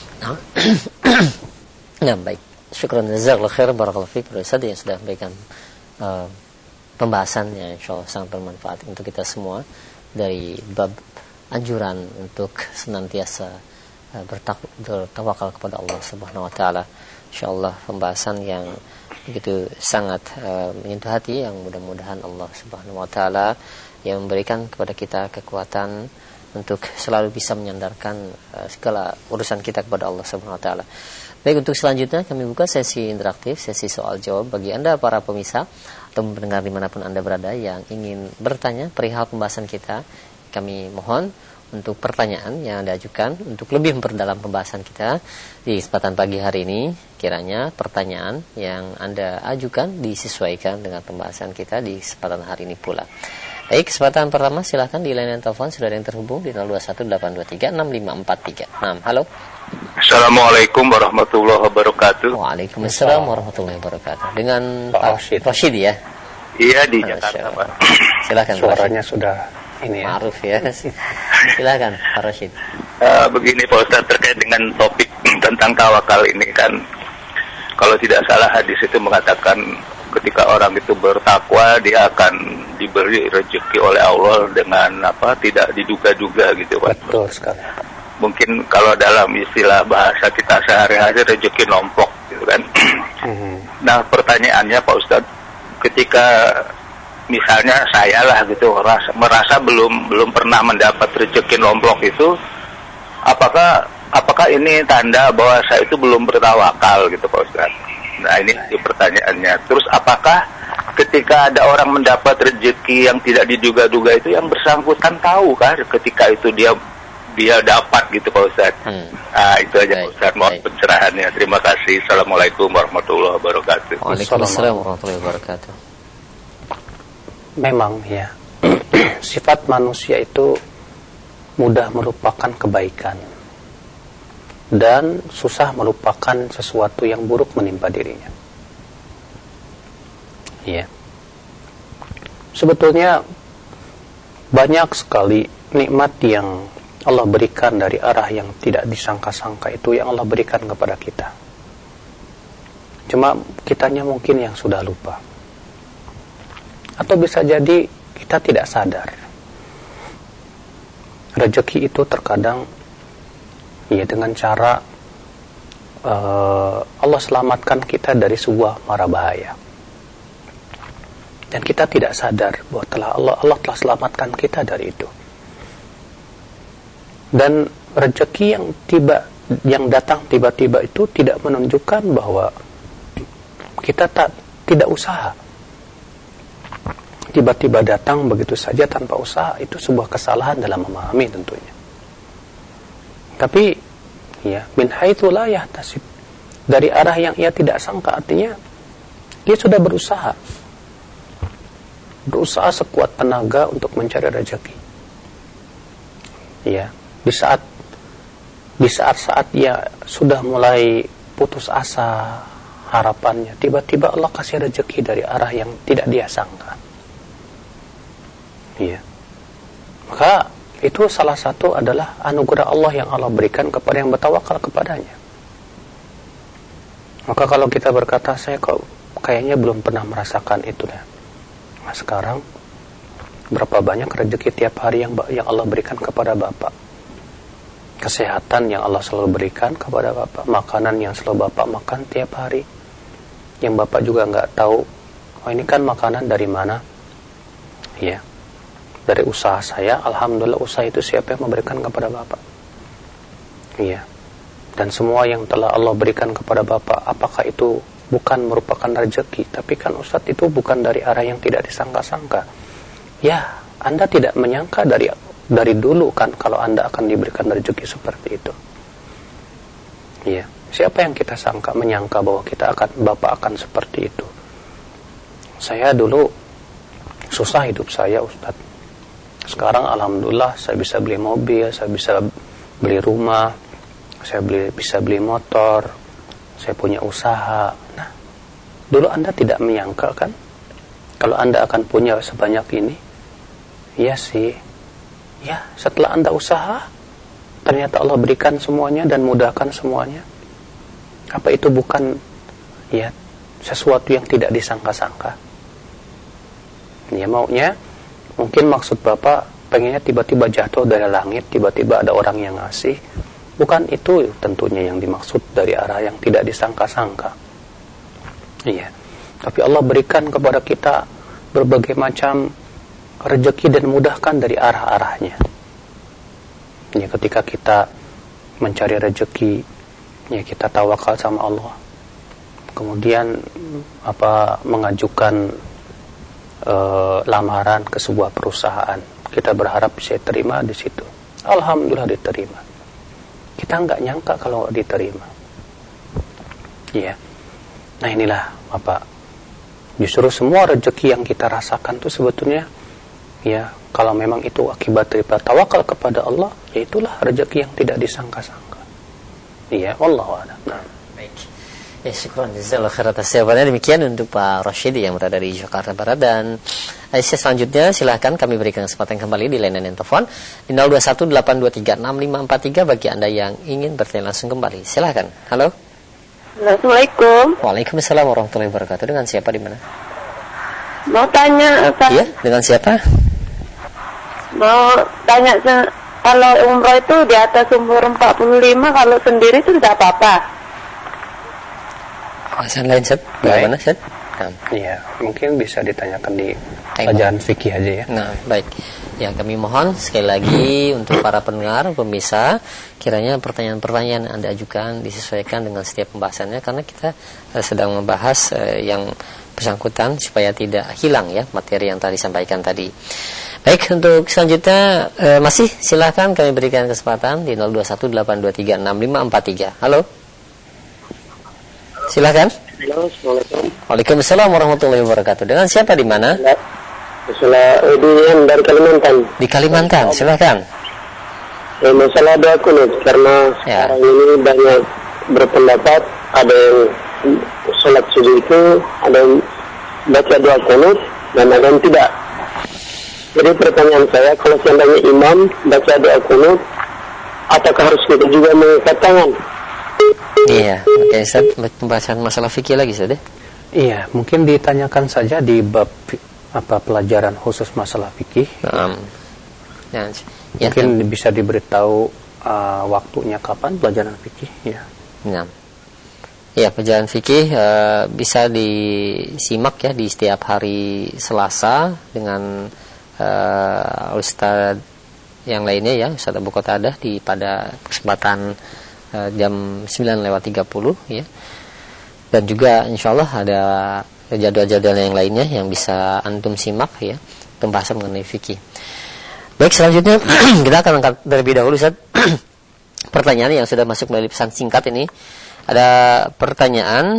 Nah, baik. Syukran jazakallahu khair, barakallahu fiik Ustaz yang sudah memberikan uh, pembahasan yang insyaallah sangat bermanfaat untuk kita semua dari bab anjuran untuk senantiasa uh, bertak- bertawakal kepada Allah Subhanahu wa taala. Insyaallah pembahasan yang begitu sangat uh, menyentuh hati, yang mudah-mudahan Allah Subhanahu wa taala yang memberikan kepada kita kekuatan untuk selalu bisa menyandarkan uh, segala urusan kita kepada Allah Subhanahu wa taala. Baik, untuk selanjutnya kami buka sesi interaktif, sesi soal jawab bagi Anda para pemirsa atau pendengar dimanapun Anda berada yang ingin bertanya perihal pembahasan kita. Kami mohon untuk pertanyaan yang Anda ajukan untuk lebih memperdalam pembahasan kita di kesempatan pagi hari ini. Kiranya pertanyaan yang Anda ajukan disesuaikan dengan pembahasan kita di kesempatan hari ini pula. Baik, kesempatan pertama silakan di layanan telepon sudah ada yang terhubung di nol dua satu delapan dua tiga enam lima empat tiga. Nah, halo. Assalamualaikum warahmatullahi wabarakatuh. Waalaikumsalam warahmatullahi wabarakatuh. Dengan Pak Rashid. Rashid ya? Iya, di Jakarta, Pak. Silakan. Suaranya sudah ini ya. Ma'ruf ya. Silakan Pak Rashid. Uh, begini Pak Ustaz, terkait dengan topik tentang tawakal ini kan, kalau tidak salah hadis itu mengatakan ketika orang itu bertakwa dia akan diberi rezeki oleh Allah dengan apa tidak diduga-duga gitu Pak. Betul sekali. Mungkin kalau dalam istilah bahasa kita sehari-hari rezeki nombok gitu kan. Mm-hmm. Nah pertanyaannya Pak Ustadz, ketika misalnya saya lah gitu merasa, merasa belum belum pernah mendapat rezeki nomplok itu, apakah apakah ini tanda bahwa saya itu belum bertawakal gitu Pak Ustadz? Nah ini pertanyaannya. Terus apakah ketika ada orang mendapat rezeki yang tidak diduga-duga itu, yang bersangkutan tahu kan ketika itu dia dia dapat gitu Pak Ustadz. Hmm. Nah itu aja Pak Ustadz, mohon pencerahannya. Terima kasih. Assalamualaikum warahmatullahi wabarakatuh. Waalaikumsalam warahmatullahi wabarakatuh. Memang ya, sifat manusia itu mudah melupakan kebaikan dan susah melupakan sesuatu yang buruk menimpa dirinya. Ya. Sebetulnya banyak sekali nikmat yang Allah berikan dari arah yang tidak disangka-sangka, itu yang Allah berikan kepada kita. Cuma kitanya mungkin yang sudah lupa. Atau bisa jadi kita tidak sadar. Rezeki itu terkadang ya dengan cara uh, Allah selamatkan kita dari sebuah mara bahaya. Dan kita tidak sadar bahwa telah Allah Allah telah selamatkan kita dari itu. Dan rezeki yang tiba yang datang tiba-tiba itu tidak menunjukkan bahwa kita tak tidak usaha. Tiba-tiba datang begitu saja tanpa usaha, itu sebuah kesalahan dalam memahami tentunya. Tapi ya min haitsu la yahtasib, dari arah yang ia tidak sangka, artinya dia sudah berusaha. Berusaha sekuat tenaga untuk mencari rezeki. Ya, di saat di saat-saat ia sudah mulai putus asa harapannya, tiba-tiba Allah kasih rezeki dari arah yang tidak dia sangka. Iya. Maka itu salah satu adalah anugerah Allah yang Allah berikan kepada yang bertawakal kepadanya. Maka kalau kita berkata, saya kok kayaknya belum pernah merasakan itu dah. Nah, sekarang berapa banyak rezeki tiap hari yang yang Allah berikan kepada Bapak. Kesehatan yang Allah selalu berikan kepada Bapak, makanan yang selalu Bapak makan tiap hari, yang Bapak juga nggak tahu, oh ini kan makanan dari mana? Ya, dari usaha saya. Alhamdulillah usaha itu siapa yang memberikan kepada Bapak? Iya. Dan semua yang telah Allah berikan kepada Bapak, apakah itu bukan merupakan rezeki? Tapi kan Ustadz, itu bukan dari arah yang tidak disangka-sangka. ya Anda tidak menyangka dari dari dulu kan kalau Anda akan diberikan rezeki seperti itu. Ya, siapa yang kita sangka menyangka bahwa kita akan Bapak akan seperti itu? Saya dulu susah hidup saya, Ustadz. Sekarang alhamdulillah saya bisa beli mobil, saya bisa beli rumah, saya beli, bisa beli motor, saya punya usaha. Nah, dulu Anda tidak menyangka kan kalau Anda akan punya sebanyak ini? Iya sih. Ya, setelah Anda usaha, ternyata Allah berikan semuanya dan mudahkan semuanya. Apa itu bukan ya sesuatu yang tidak disangka-sangka? Ya, maunya mungkin maksud Bapak pengennya tiba-tiba jatuh dari langit, tiba-tiba ada orang yang ngasih. Bukan itu tentunya yang dimaksud dari arah yang tidak disangka-sangka. Iya. Tapi Allah berikan kepada kita berbagai macam rezeki dan mudahkan dari arah-arahnya. Ya, ketika kita mencari rezeki, ya kita tawakal sama Allah. Kemudian apa mengajukan uh, lamaran ke sebuah perusahaan, kita berharap bisa diterima di situ. Alhamdulillah diterima. Kita nggak nyangka kalau diterima. Iya. Nah inilah apa? Justru semua rezeki yang kita rasakan itu sebetulnya, ya kalau memang itu akibat daripada tawakal kepada Allah, ya itulah rezeki yang tidak disangka-sangka. Iya, wallahu a'lam. Nah. Baik. Ya, syukur jazakallahu khairan atas jawabannya. Demikian untuk Pak Rashidi yang berada di Jakarta Barat. Dan Aisyah selanjutnya silahkan kami berikan kesempatan kembali di layanan telepon di nol dua satu delapan dua tiga enam lima empat tiga bagi Anda yang ingin bertanya langsung kembali. Silahkan. Halo. Assalamualaikum. Waalaikumsalam warahmatullahi wabarakatuh. Dengan siapa di mana? Mau tanya, Ustaz. Iya, dengan siapa? Mau tanya se- kalau umroh itu di atas umur empat puluh lima, kalau sendiri itu tidak apa-apa. Alasan lain, Set? Bagaimana, Set? Nah. Iya, mungkin bisa ditanyakan di pelajaran fikih aja ya. Nah, baik. Ya, kami mohon sekali lagi untuk para pendengar, pemirsa, kiranya pertanyaan-pertanyaan yang Anda ajukan disesuaikan dengan setiap pembahasannya, karena kita uh, sedang membahas uh, yang bersangkutan supaya tidak hilang ya materi yang tadi disampaikan tadi. Baik, untuk selanjutnya uh, masih silahkan kami berikan kesempatan di nol dua satu delapan dua tiga enam lima empat tiga. Halo. Silahkan. Halo, Assalamualaikum. Waalaikumsalam warahmatullahi wabarakatuh. Dengan siapa di mana? Masalah Edian dari Kalimantan. Di Kalimantan, silahkan. Ya, masalah doa kunut, karena Ya. sekarang ini banyak berpendapat, ada yang sholat subuh itu ada yang baca doa kunut dan ada yang tidak. Jadi pertanyaan saya, kalau seandainya imam baca doa kunut, apakah harus kita juga mengangkat tangan? Iya, oke, Ustaz, pembahasan masalah fikih lagi, Ustaz. Iya, mungkin ditanyakan saja di bab apa pelajaran khusus masalah fikih. Um, ya, ya, mungkin ya. Bisa diberitahu uh, waktunya kapan pelajaran fikih ya. Ya, ya pelajaran fikih uh, bisa disimak ya di setiap hari Selasa dengan uh, Ustaz yang lainnya ya, Ustaz Abu Qatadah di pada kesempatan uh, jam sembilan lewat tiga puluh ya. Dan juga insyaallah ada jadwal-jadwal yang lainnya yang bisa antum simak ya, pembahasan mengenai fikih. Baik, selanjutnya kita akan angkat terlebih dahulu Ustaz pertanyaan yang sudah masuk melalui pesan singkat ini. Ada pertanyaan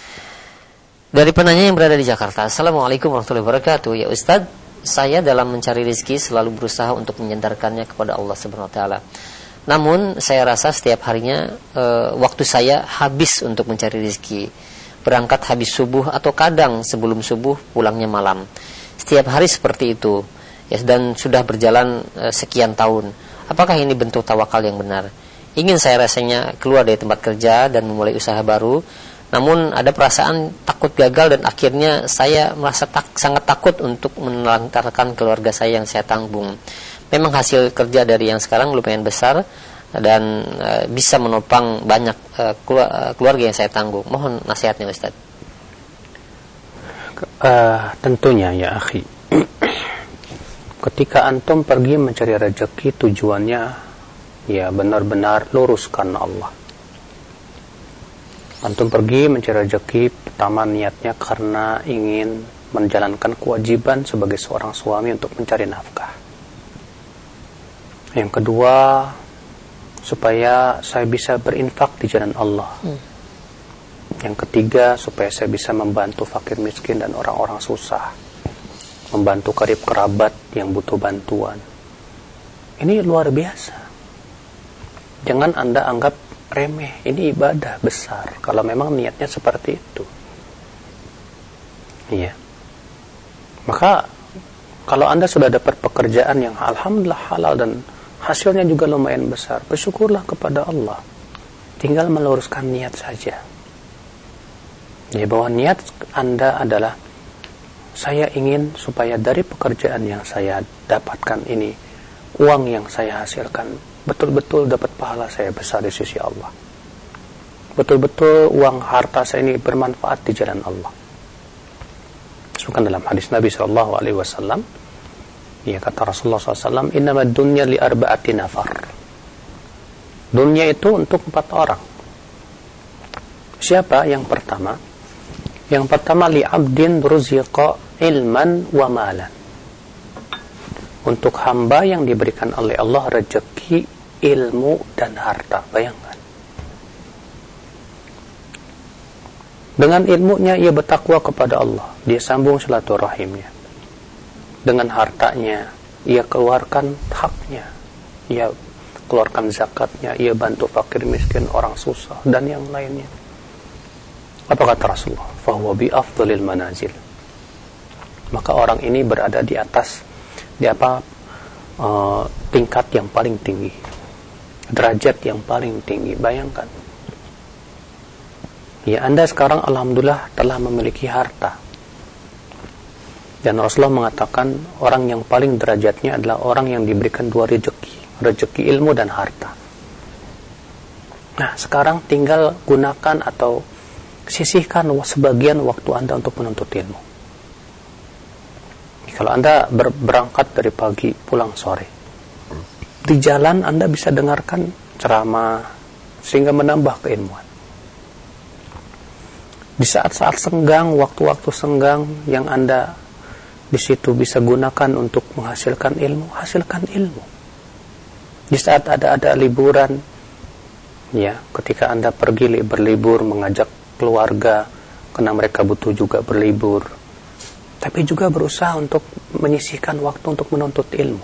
dari penanya yang berada di Jakarta. Assalamualaikum warahmatullahi wabarakatuh. Ya Ustaz, saya dalam mencari rezeki selalu berusaha untuk menyandarkannya kepada Allah Subhanahu wa taala. Namun saya rasa setiap harinya e, waktu saya habis untuk mencari rezeki. Berangkat habis subuh atau kadang sebelum subuh pulangnya malam. Setiap hari seperti itu ya, dan sudah berjalan e, sekian tahun. Apakah ini bentuk tawakal yang benar? Ingin saya rasanya keluar dari tempat kerja dan memulai usaha baru, namun ada perasaan takut gagal dan akhirnya saya merasa tak, sangat takut untuk menelantarkan keluarga saya yang saya tanggung. Memang hasil kerja dari yang sekarang lumayan besar dan e, bisa menopang banyak e, keluarga yang saya tanggung. Mohon nasihatnya Ustaz. Uh, tentunya ya akhi, ketika antum pergi mencari rezeki, tujuannya ya benar-benar luruskan Allah. Antum pergi mencari rezeki, pertama niatnya karena ingin menjalankan kewajiban sebagai seorang suami untuk mencari nafkah. Yang kedua, supaya saya bisa berinfak di jalan Allah. Hmm. Yang ketiga, supaya saya bisa membantu fakir miskin dan orang-orang susah, membantu karib kerabat yang butuh bantuan. Ini luar biasa. Jangan Anda anggap remeh, ini ibadah besar kalau memang niatnya seperti itu. Iya. Maka kalau Anda sudah dapat pekerjaan yang alhamdulillah halal dan hasilnya juga lumayan besar, bersyukurlah kepada Allah. Tinggal meluruskan niat saja. Ya, bahwa niat Anda adalah, saya ingin supaya dari pekerjaan yang saya dapatkan ini, uang yang saya hasilkan betul-betul dapat pahala saya besar di sisi Allah. Betul-betul uang harta saya ini bermanfaat di jalan Allah. Disebutkan dalam hadis Nabi shallallahu alaihi wasallam, ya, kata Rasulullah shallallahu alaihi wasallam, innamad dunya li arba'ati nafar. Dunia itu untuk empat orang. Siapa yang pertama? Yang pertama, li abdin ruziqa ilman wa malan. Untuk hamba yang diberikan oleh Allah rezeki, ilmu, dan harta. Bayangkan. Dengan ilmunya ia bertakwa kepada Allah. Dia sambung silaturahimnya. Dengan hartanya ia keluarkan haknya. Ia keluarkan zakatnya. Ia bantu fakir miskin, orang susah, dan yang lainnya. Apa kata Rasulullah? Fahuwa bi afdhalil manazil. Maka orang ini berada di atas, di apa, uh, tingkat yang paling tinggi, derajat yang paling tinggi. Bayangkan, ya, Anda sekarang alhamdulillah telah memiliki harta, dan Rasulullah mengatakan orang yang paling derajatnya adalah orang yang diberikan dua rezeki, rezeki ilmu dan harta. Nah, sekarang tinggal gunakan atau sisihkan sebagian waktu Anda untuk menuntut ilmu. Kalau Anda ber- berangkat dari pagi, pulang sore, di jalan Anda bisa dengarkan ceramah sehingga menambah keilmuan. Di saat-saat senggang, waktu-waktu senggang yang Anda di situ bisa gunakan untuk menghasilkan ilmu, hasilkan ilmu. Di saat ada ada liburan, ya, ketika Anda pergi berlibur, mengajak keluarga karena mereka butuh juga berlibur, tapi juga berusaha untuk menyisihkan waktu untuk menuntut ilmu,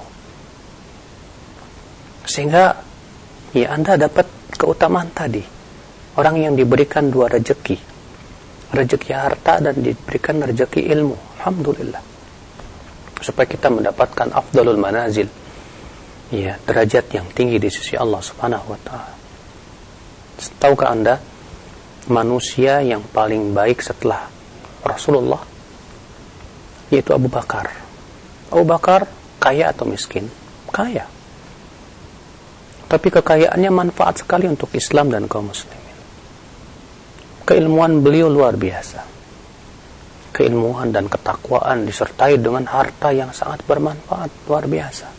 sehingga ya Anda dapat keutamaan tadi. Orang yang diberikan dua rezeki, rezeki harta dan diberikan rezeki ilmu, alhamdulillah, supaya kita mendapatkan afdalul manazil, ya, derajat yang tinggi di sisi Allah subhanahu wa ta'ala. Tahukah Anda manusia yang paling baik setelah Rasulullah? Yaitu Abu Bakar. Abu Bakar kaya atau miskin? Kaya. Tapi kekayaannya manfaat sekali untuk Islam dan kaum muslimin. Keilmuan beliau luar biasa. Keilmuan dan ketakwaan disertai dengan harta yang sangat bermanfaat, luar biasa.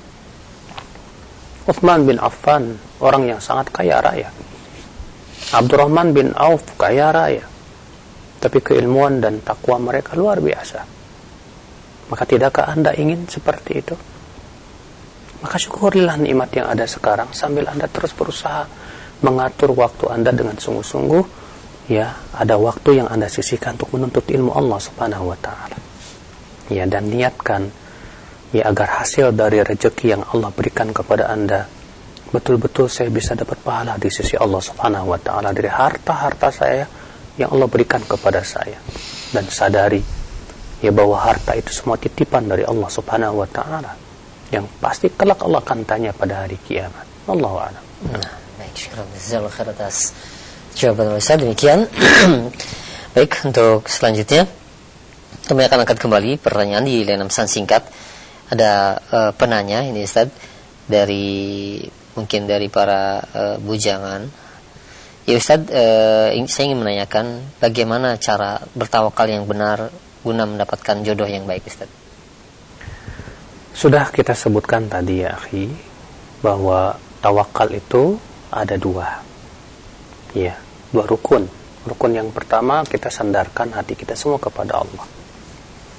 Utsman bin Affan, orang yang sangat kaya raya. Abdurrahman bin Auf, kaya raya. Tapi keilmuan dan takwa mereka luar biasa. Maka tidakkah Anda ingin seperti itu? Maka syukurilah nikmat yang ada sekarang, sambil Anda terus berusaha mengatur waktu Anda dengan sungguh-sungguh. Ya, ada waktu yang Anda sisihkan untuk menuntut ilmu Allah subhanahu wa ta'ala. Ya, dan niatkan, ya, agar hasil dari rezeki yang Allah berikan kepada Anda, betul-betul saya bisa dapat pahala di sisi Allah subhanahu wa ta'ala dari harta-harta saya yang Allah berikan kepada saya. Dan sadari, ya, bahwa harta itu semua titipan dari Allah subhanahu wa ta'ala, yang pasti kelak Allah akan tanya pada hari kiamat. Wallahu a'lam. Nah, baik, syukur jazakallahu khair atas jawaban Ustaz. Demikian. Baik, untuk selanjutnya kami akan angkat kembali pertanyaan di layanan pesan singkat. Ada uh, penanya ini Ustaz, dari mungkin dari para uh, bujangan. Ya Ustaz, uh, saya ingin menanyakan bagaimana cara bertawakal yang benar guna mendapatkan jodoh yang baik, Ustaz. Sudah kita sebutkan tadi ya akhi, bahwa tawakal itu ada dua, ya, dua rukun. Rukun yang pertama, kita sandarkan hati kita semua kepada Allah.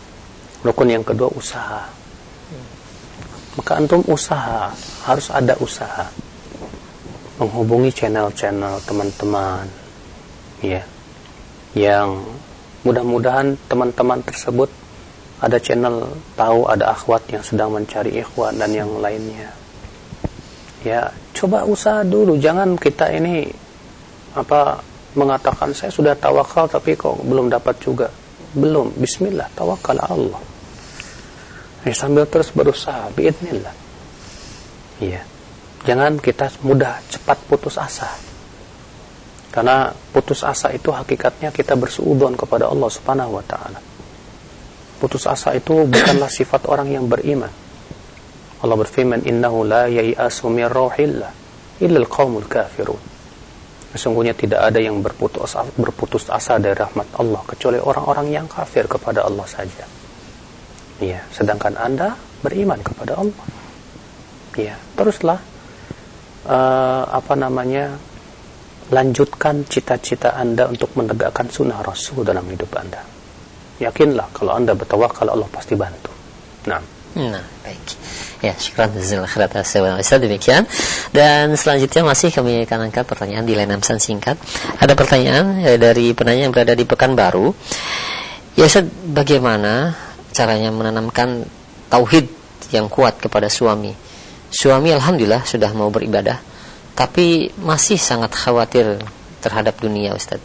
Rukun yang kedua usaha. Maka antum usaha, harus ada usaha. Menghubungi channel-channel teman-teman, ya, yang mudah-mudahan teman-teman tersebut ada channel tahu ada akhwat yang sedang mencari ikhwan dan yang lainnya. Ya, coba usaha dulu, jangan kita ini apa mengatakan saya sudah tawakal tapi kok belum dapat juga. Belum, bismillah, tawakal Allah. Ya, sambil terus berusaha, biidznillah. Iya. Jangan kita mudah cepat putus asa. Karena putus asa itu hakikatnya kita bersuudzon kepada Allah Subhanahu wa taala. Putus asa itu bukanlah sifat orang yang beriman. Allah berfirman, "Innahu la yai'asu min rauhillah illa al-qaumul kafirun." Sesungguhnya tidak ada yang berputus asa, berputus asa dari rahmat Allah kecuali orang-orang yang kafir kepada Allah saja. Ya, sedangkan Anda beriman kepada Allah. Ya, teruslah Uh, apa namanya lanjutkan cita-cita Anda untuk menegakkan sunnah Rasul dalam hidup Anda. Yakinlah kalau Anda bertawakal, Allah pasti bantu. Nah, nah baik. Ya, syukran jazakallahu khairan Ustaz, demikian. Dan selanjutnya masih kami akan angkat pertanyaan di layanan pesan singkat. Ada pertanyaan eh, dari penanya yang berada di Pekanbaru. Ya Ustaz, bagaimana caranya menanamkan tauhid yang kuat kepada suami? Suami alhamdulillah sudah mau beribadah, tapi masih sangat khawatir terhadap dunia, Ustaz.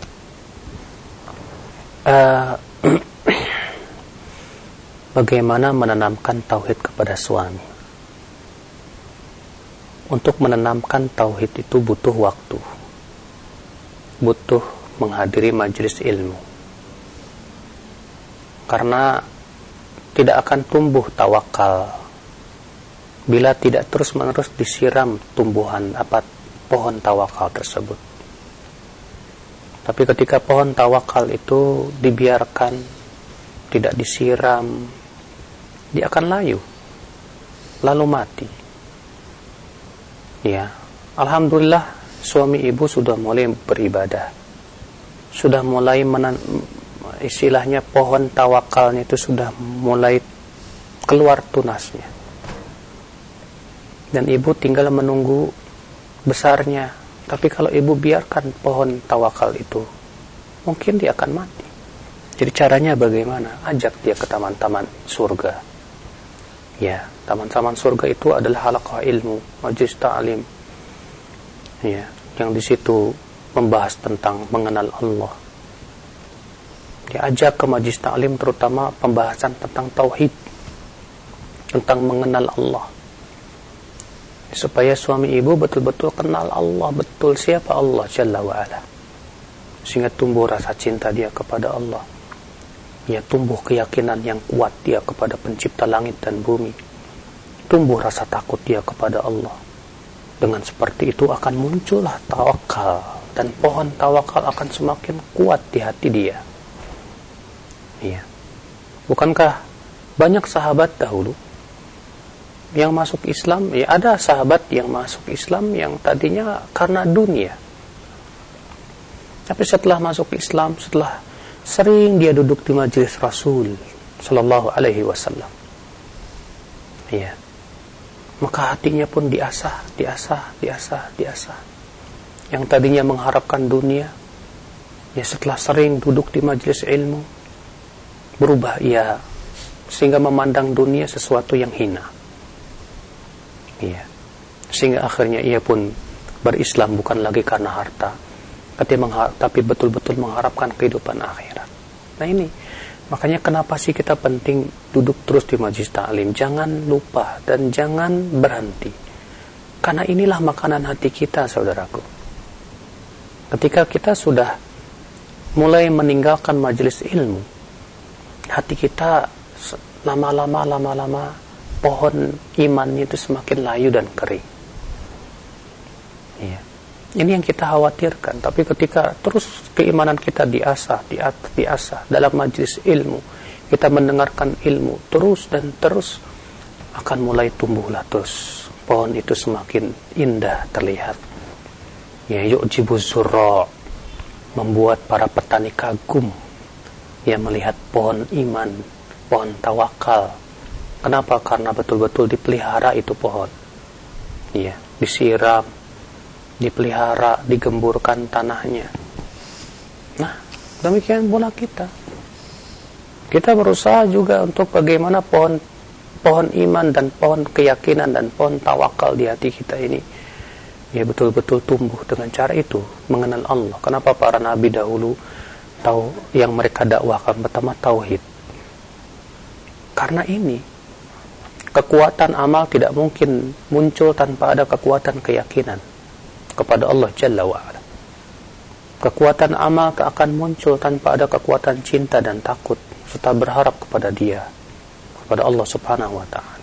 Uh, bagaimana menanamkan tauhid kepada suami? Untuk menanamkan tauhid itu butuh waktu, butuh menghadiri majelis ilmu. Karena tidak akan tumbuh tawakal bila tidak terus-menerus disiram tumbuhan apa pohon tawakal tersebut. Tapi ketika pohon tawakal itu dibiarkan, tidak disiram, dia akan layu, lalu mati. Ya, alhamdulillah suami ibu sudah mulai beribadah, sudah mulai menan- istilahnya pohon tawakalnya itu sudah mulai keluar tunasnya. Dan ibu tinggal menunggu besarnya. Tapi kalau ibu biarkan pohon tawakal itu, mungkin dia akan mati. Jadi caranya bagaimana? Ajak dia ke taman-taman surga. Ya, taman-taman surga itu adalah halaqah ilmu, majelis ta'lim. Ya, yang di situ membahas tentang mengenal Allah. Dia ajak ke majelis ta'lim terutama pembahasan tentang tauhid, tentang mengenal Allah. Supaya suami ibu betul-betul kenal Allah, betul siapa Allah Jalla wa'ala, sehingga tumbuh rasa cinta dia kepada Allah. Ya, tumbuh keyakinan yang kuat dia kepada pencipta langit dan bumi, tumbuh rasa takut dia kepada Allah. Dengan seperti itu akan muncullah tawakal, dan pohon tawakal akan semakin kuat di hati dia. Iya. Bukankah banyak sahabat dahulu yang masuk Islam? Ya, ada sahabat yang masuk Islam yang tadinya karena dunia, tapi setelah masuk Islam, setelah sering dia duduk di majelis Rasul Sallallahu Alaihi Wasallam, ya, maka hatinya pun diasah, diasah, diasah, diasah. Yang tadinya mengharapkan dunia, ya setelah sering duduk di majelis ilmu, berubah ia sehingga memandang dunia sesuatu yang hina. Iya. Sehingga akhirnya ia pun berislam bukan lagi karena harta, tapi, mengha- tapi betul-betul mengharapkan kehidupan akhirat. Nah ini, makanya kenapa sih kita penting duduk terus di majelis ta'lim? Jangan lupa dan jangan berhenti. Karena inilah makanan hati kita, saudaraku. Ketika kita sudah mulai meninggalkan majelis ilmu, hati kita lama-lama, lama-lama pohon imannya itu semakin layu dan kering. Iya. Ini yang kita khawatirkan. Tapi ketika terus keimanan kita diasah, diasah, diasah dalam majelis ilmu, kita mendengarkan ilmu terus dan terus, akan mulai tumbuhlah terus pohon itu semakin indah terlihat. Ya, yu'jibuz zurra, membuat para petani kagum yang melihat pohon iman pohon tawakal. Kenapa? Karena betul-betul dipelihara itu pohon. Iya, disiram, dipelihara, digemburkan tanahnya. Nah, demikian pula kita. Kita berusaha juga untuk bagaimana pohon pohon iman dan pohon keyakinan dan pohon tawakal di hati kita ini ya betul-betul tumbuh dengan cara itu, mengenal Allah. Kenapa para nabi dahulu tahu yang mereka dakwahkan pertama tauhid? Karena ini kekuatan amal tidak mungkin muncul tanpa ada kekuatan keyakinan kepada Allah Jalla wa'ala. Kekuatan amal akan muncul tanpa ada kekuatan cinta dan takut serta berharap kepada Dia, kepada Allah Subhanahu wa ta'ala.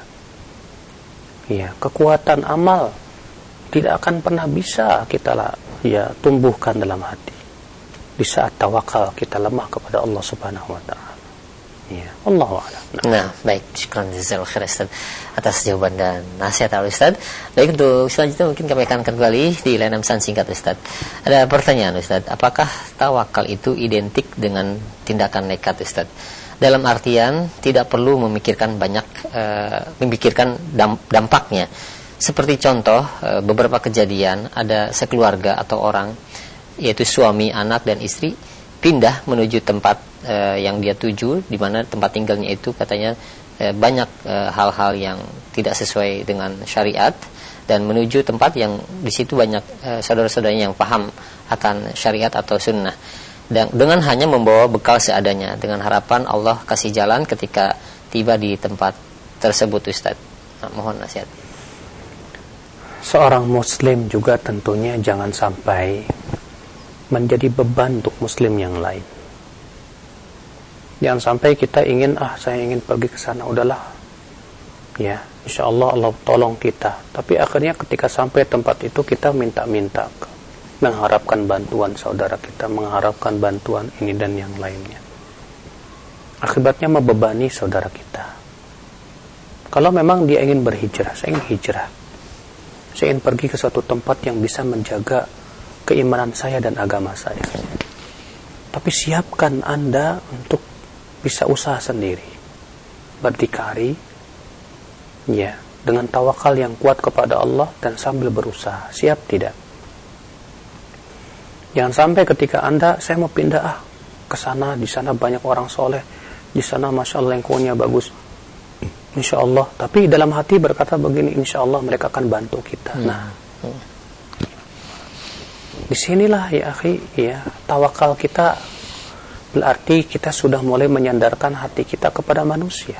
Ya, kekuatan amal tidak akan pernah bisa kita lah, ya, tumbuhkan dalam hati di saat tawakal kita lemah kepada Allah Subhanahu wa ta'ala. Ya, Allahu a'lam. Nah, nah baik, syukran jazakallahu khairan Ustaz atas jawaban dan nasihat al Ustaz. Baik, untuk selanjutnya mungkin kami akan kembali di layanan pesan singkat Ustaz. Ada pertanyaan Ustaz, apakah tawakal itu identik dengan tindakan nekat Ustaz? Dalam artian tidak perlu memikirkan banyak uh, memikirkan dampaknya. Seperti contoh uh, beberapa kejadian ada sekeluarga atau orang yaitu suami, anak dan istri pindah menuju tempat uh, yang dia tuju, di mana tempat tinggalnya itu katanya uh, banyak uh, hal-hal yang tidak sesuai dengan syariat, dan menuju tempat yang di situ banyak uh, saudara-saudaranya yang paham akan syariat atau sunnah, dan dengan hanya membawa bekal seadanya dengan harapan Allah kasih jalan ketika tiba di tempat tersebut Ustaz. Nah, mohon nasihat. Seorang muslim juga tentunya jangan sampai menjadi beban untuk muslim yang lain. Jangan sampai kita ingin, ah saya ingin pergi ke sana, udahlah ya, insyaallah Allah tolong kita, tapi akhirnya ketika sampai tempat itu kita minta-minta, mengharapkan bantuan saudara kita, mengharapkan bantuan ini dan yang lainnya. Akibatnya membebani saudara kita. Kalau memang dia ingin berhijrah, saya ingin hijrah, saya ingin pergi ke suatu tempat yang bisa menjaga keimanan saya dan agama saya, tapi siapkan Anda untuk bisa usaha sendiri, berdikari ya, dengan tawakal yang kuat kepada Allah dan sambil berusaha. Siap tidak? Jangan sampai ketika Anda, saya mau pindah ah ke sana, di sana banyak orang soleh, di sana masya Allah lingkungannya bagus, insya Allah, tapi dalam hati berkata begini, insya Allah mereka akan bantu kita. hmm. Nah, hmm. disinilah ya akhi, ya, tawakal kita berarti kita sudah mulai menyandarkan hati kita kepada manusia.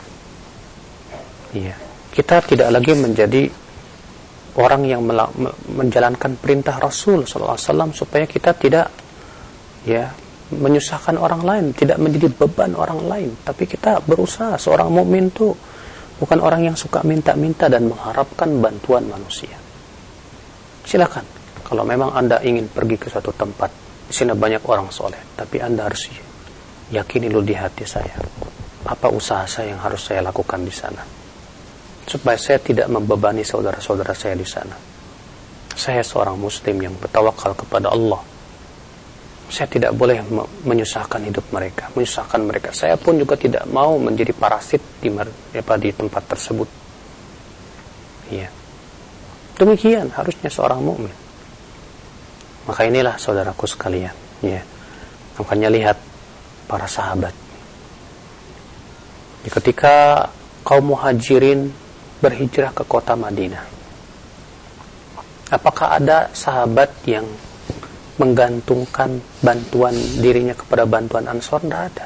Iya, kita tidak lagi menjadi orang yang menjalankan perintah Rasul sallallahu alaihi wasallam supaya kita tidak ya menyusahkan orang lain, tidak menjadi beban orang lain, tapi kita berusaha. Seorang mukmin itu bukan orang yang suka minta-minta dan mengharapkan bantuan manusia. Silakan, kalau memang Anda ingin pergi ke suatu tempat, di sini banyak orang soleh, tapi Anda harus yakini dulu di hati saya, apa usaha saya yang harus saya lakukan di sana, supaya saya tidak membebani saudara-saudara saya di sana. Saya seorang muslim yang bertawakal kepada Allah. Saya tidak boleh menyusahkan hidup mereka, menyusahkan mereka. Saya pun juga tidak mau menjadi parasit di, apa, di tempat tersebut. Ya. Demikian harusnya seorang mukmin. Maka inilah saudaraku sekalian, ya. Makanya lihat para sahabat. Ketika kaum muhajirin berhijrah ke kota Madinah, apakah ada sahabat yang menggantungkan bantuan dirinya kepada bantuan Ansor? Tidak ada.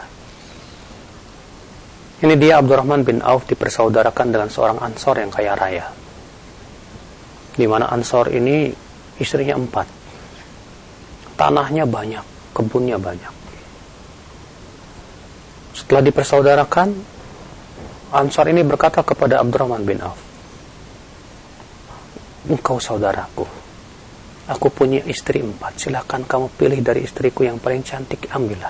Ini dia Abdurrahman bin Auf dipersaudarakan dengan seorang Ansor yang kaya raya, di mana Ansor ini istrinya empat, tanahnya banyak, kebunnya banyak. Setelah dipersaudarakan, Ansor ini berkata kepada Abdurrahman bin Auf, engkau saudaraku, aku punya istri empat, silakan kamu pilih dari istriku yang paling cantik, ambillah.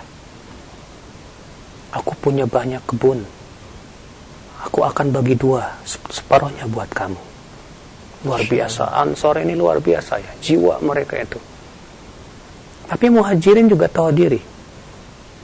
Aku punya banyak kebun, aku akan bagi dua, separuhnya buat kamu. Luar biasa, Ansor ini luar biasa ya, jiwa mereka itu. Tapi muhajirin juga tahu diri.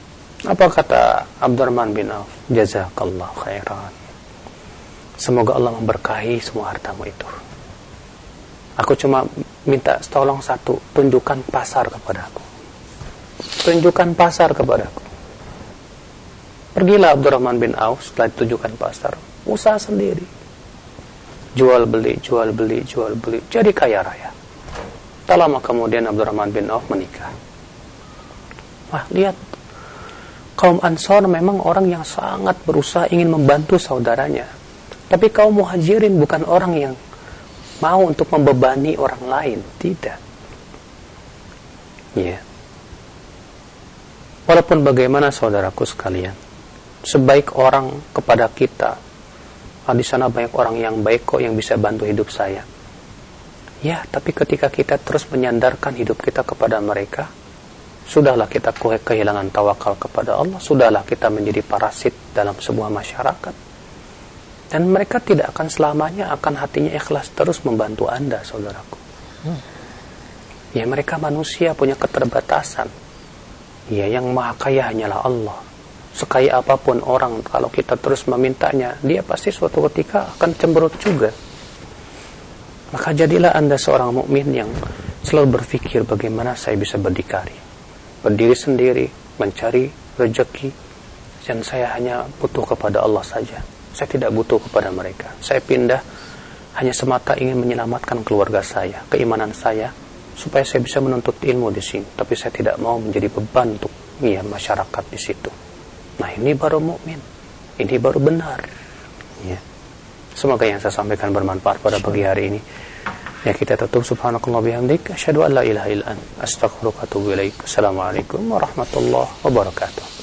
Apa kata Abdurrahman bin Auf? Jazakallah khairan. Semoga Allah memberkahi semua hartamu itu. Aku cuma minta tolong satu, tunjukkan pasar kepadaku. Tunjukkan pasar kepadaku. Pergilah Abdurrahman bin Auf, setelah ditunjukkan pasar, usaha sendiri. Jual beli, jual beli, jual beli, jadi kaya raya. Tak lama kemudian Abdurrahman bin Auf menikah. Wah, lihat, kaum Ansor memang orang yang sangat berusaha ingin membantu saudaranya. Tapi kaum Muhajirin bukan orang yang mau untuk membebani orang lain. Tidak. Ya. Yeah. Walaupun bagaimana saudaraku sekalian, sebaik orang kepada kita, ah, di sana banyak orang yang baik kok yang bisa bantu hidup saya. Ya, tapi ketika kita terus menyandarkan hidup kita kepada mereka, sudahlah kita kehilangan tawakal kepada Allah, sudahlah kita menjadi parasit dalam sebuah masyarakat. Dan mereka tidak akan selamanya akan hatinya ikhlas terus membantu Anda, saudaraku. Hmm. Ya, mereka manusia punya keterbatasan. Ya, yang maha kaya hanyalah Allah. Sekaya apapun orang, kalau kita terus memintanya, dia pasti suatu ketika akan cemberut juga. Maka jadilah Anda seorang mukmin yang selalu berpikir bagaimana saya bisa berdikari, berdiri sendiri, mencari rezeki, dan saya hanya butuh kepada Allah saja. Saya tidak butuh kepada mereka. Saya pindah hanya semata ingin menyelamatkan keluarga saya, keimanan saya, supaya saya bisa menuntut ilmu di sini. Tapi saya tidak mau menjadi beban untuk ya, masyarakat di situ. Nah, ini baru mukmin. Ini baru benar. Ya. Semoga yang saya sampaikan bermanfaat pada pagi hari ini. Ya, kita tutup. Subhanakallah bihamdik, asyhadu an la ilaha illa anta, astaghfiruka wa atubu ilaik. Assalamualaikum warahmatullahi wabarakatuh.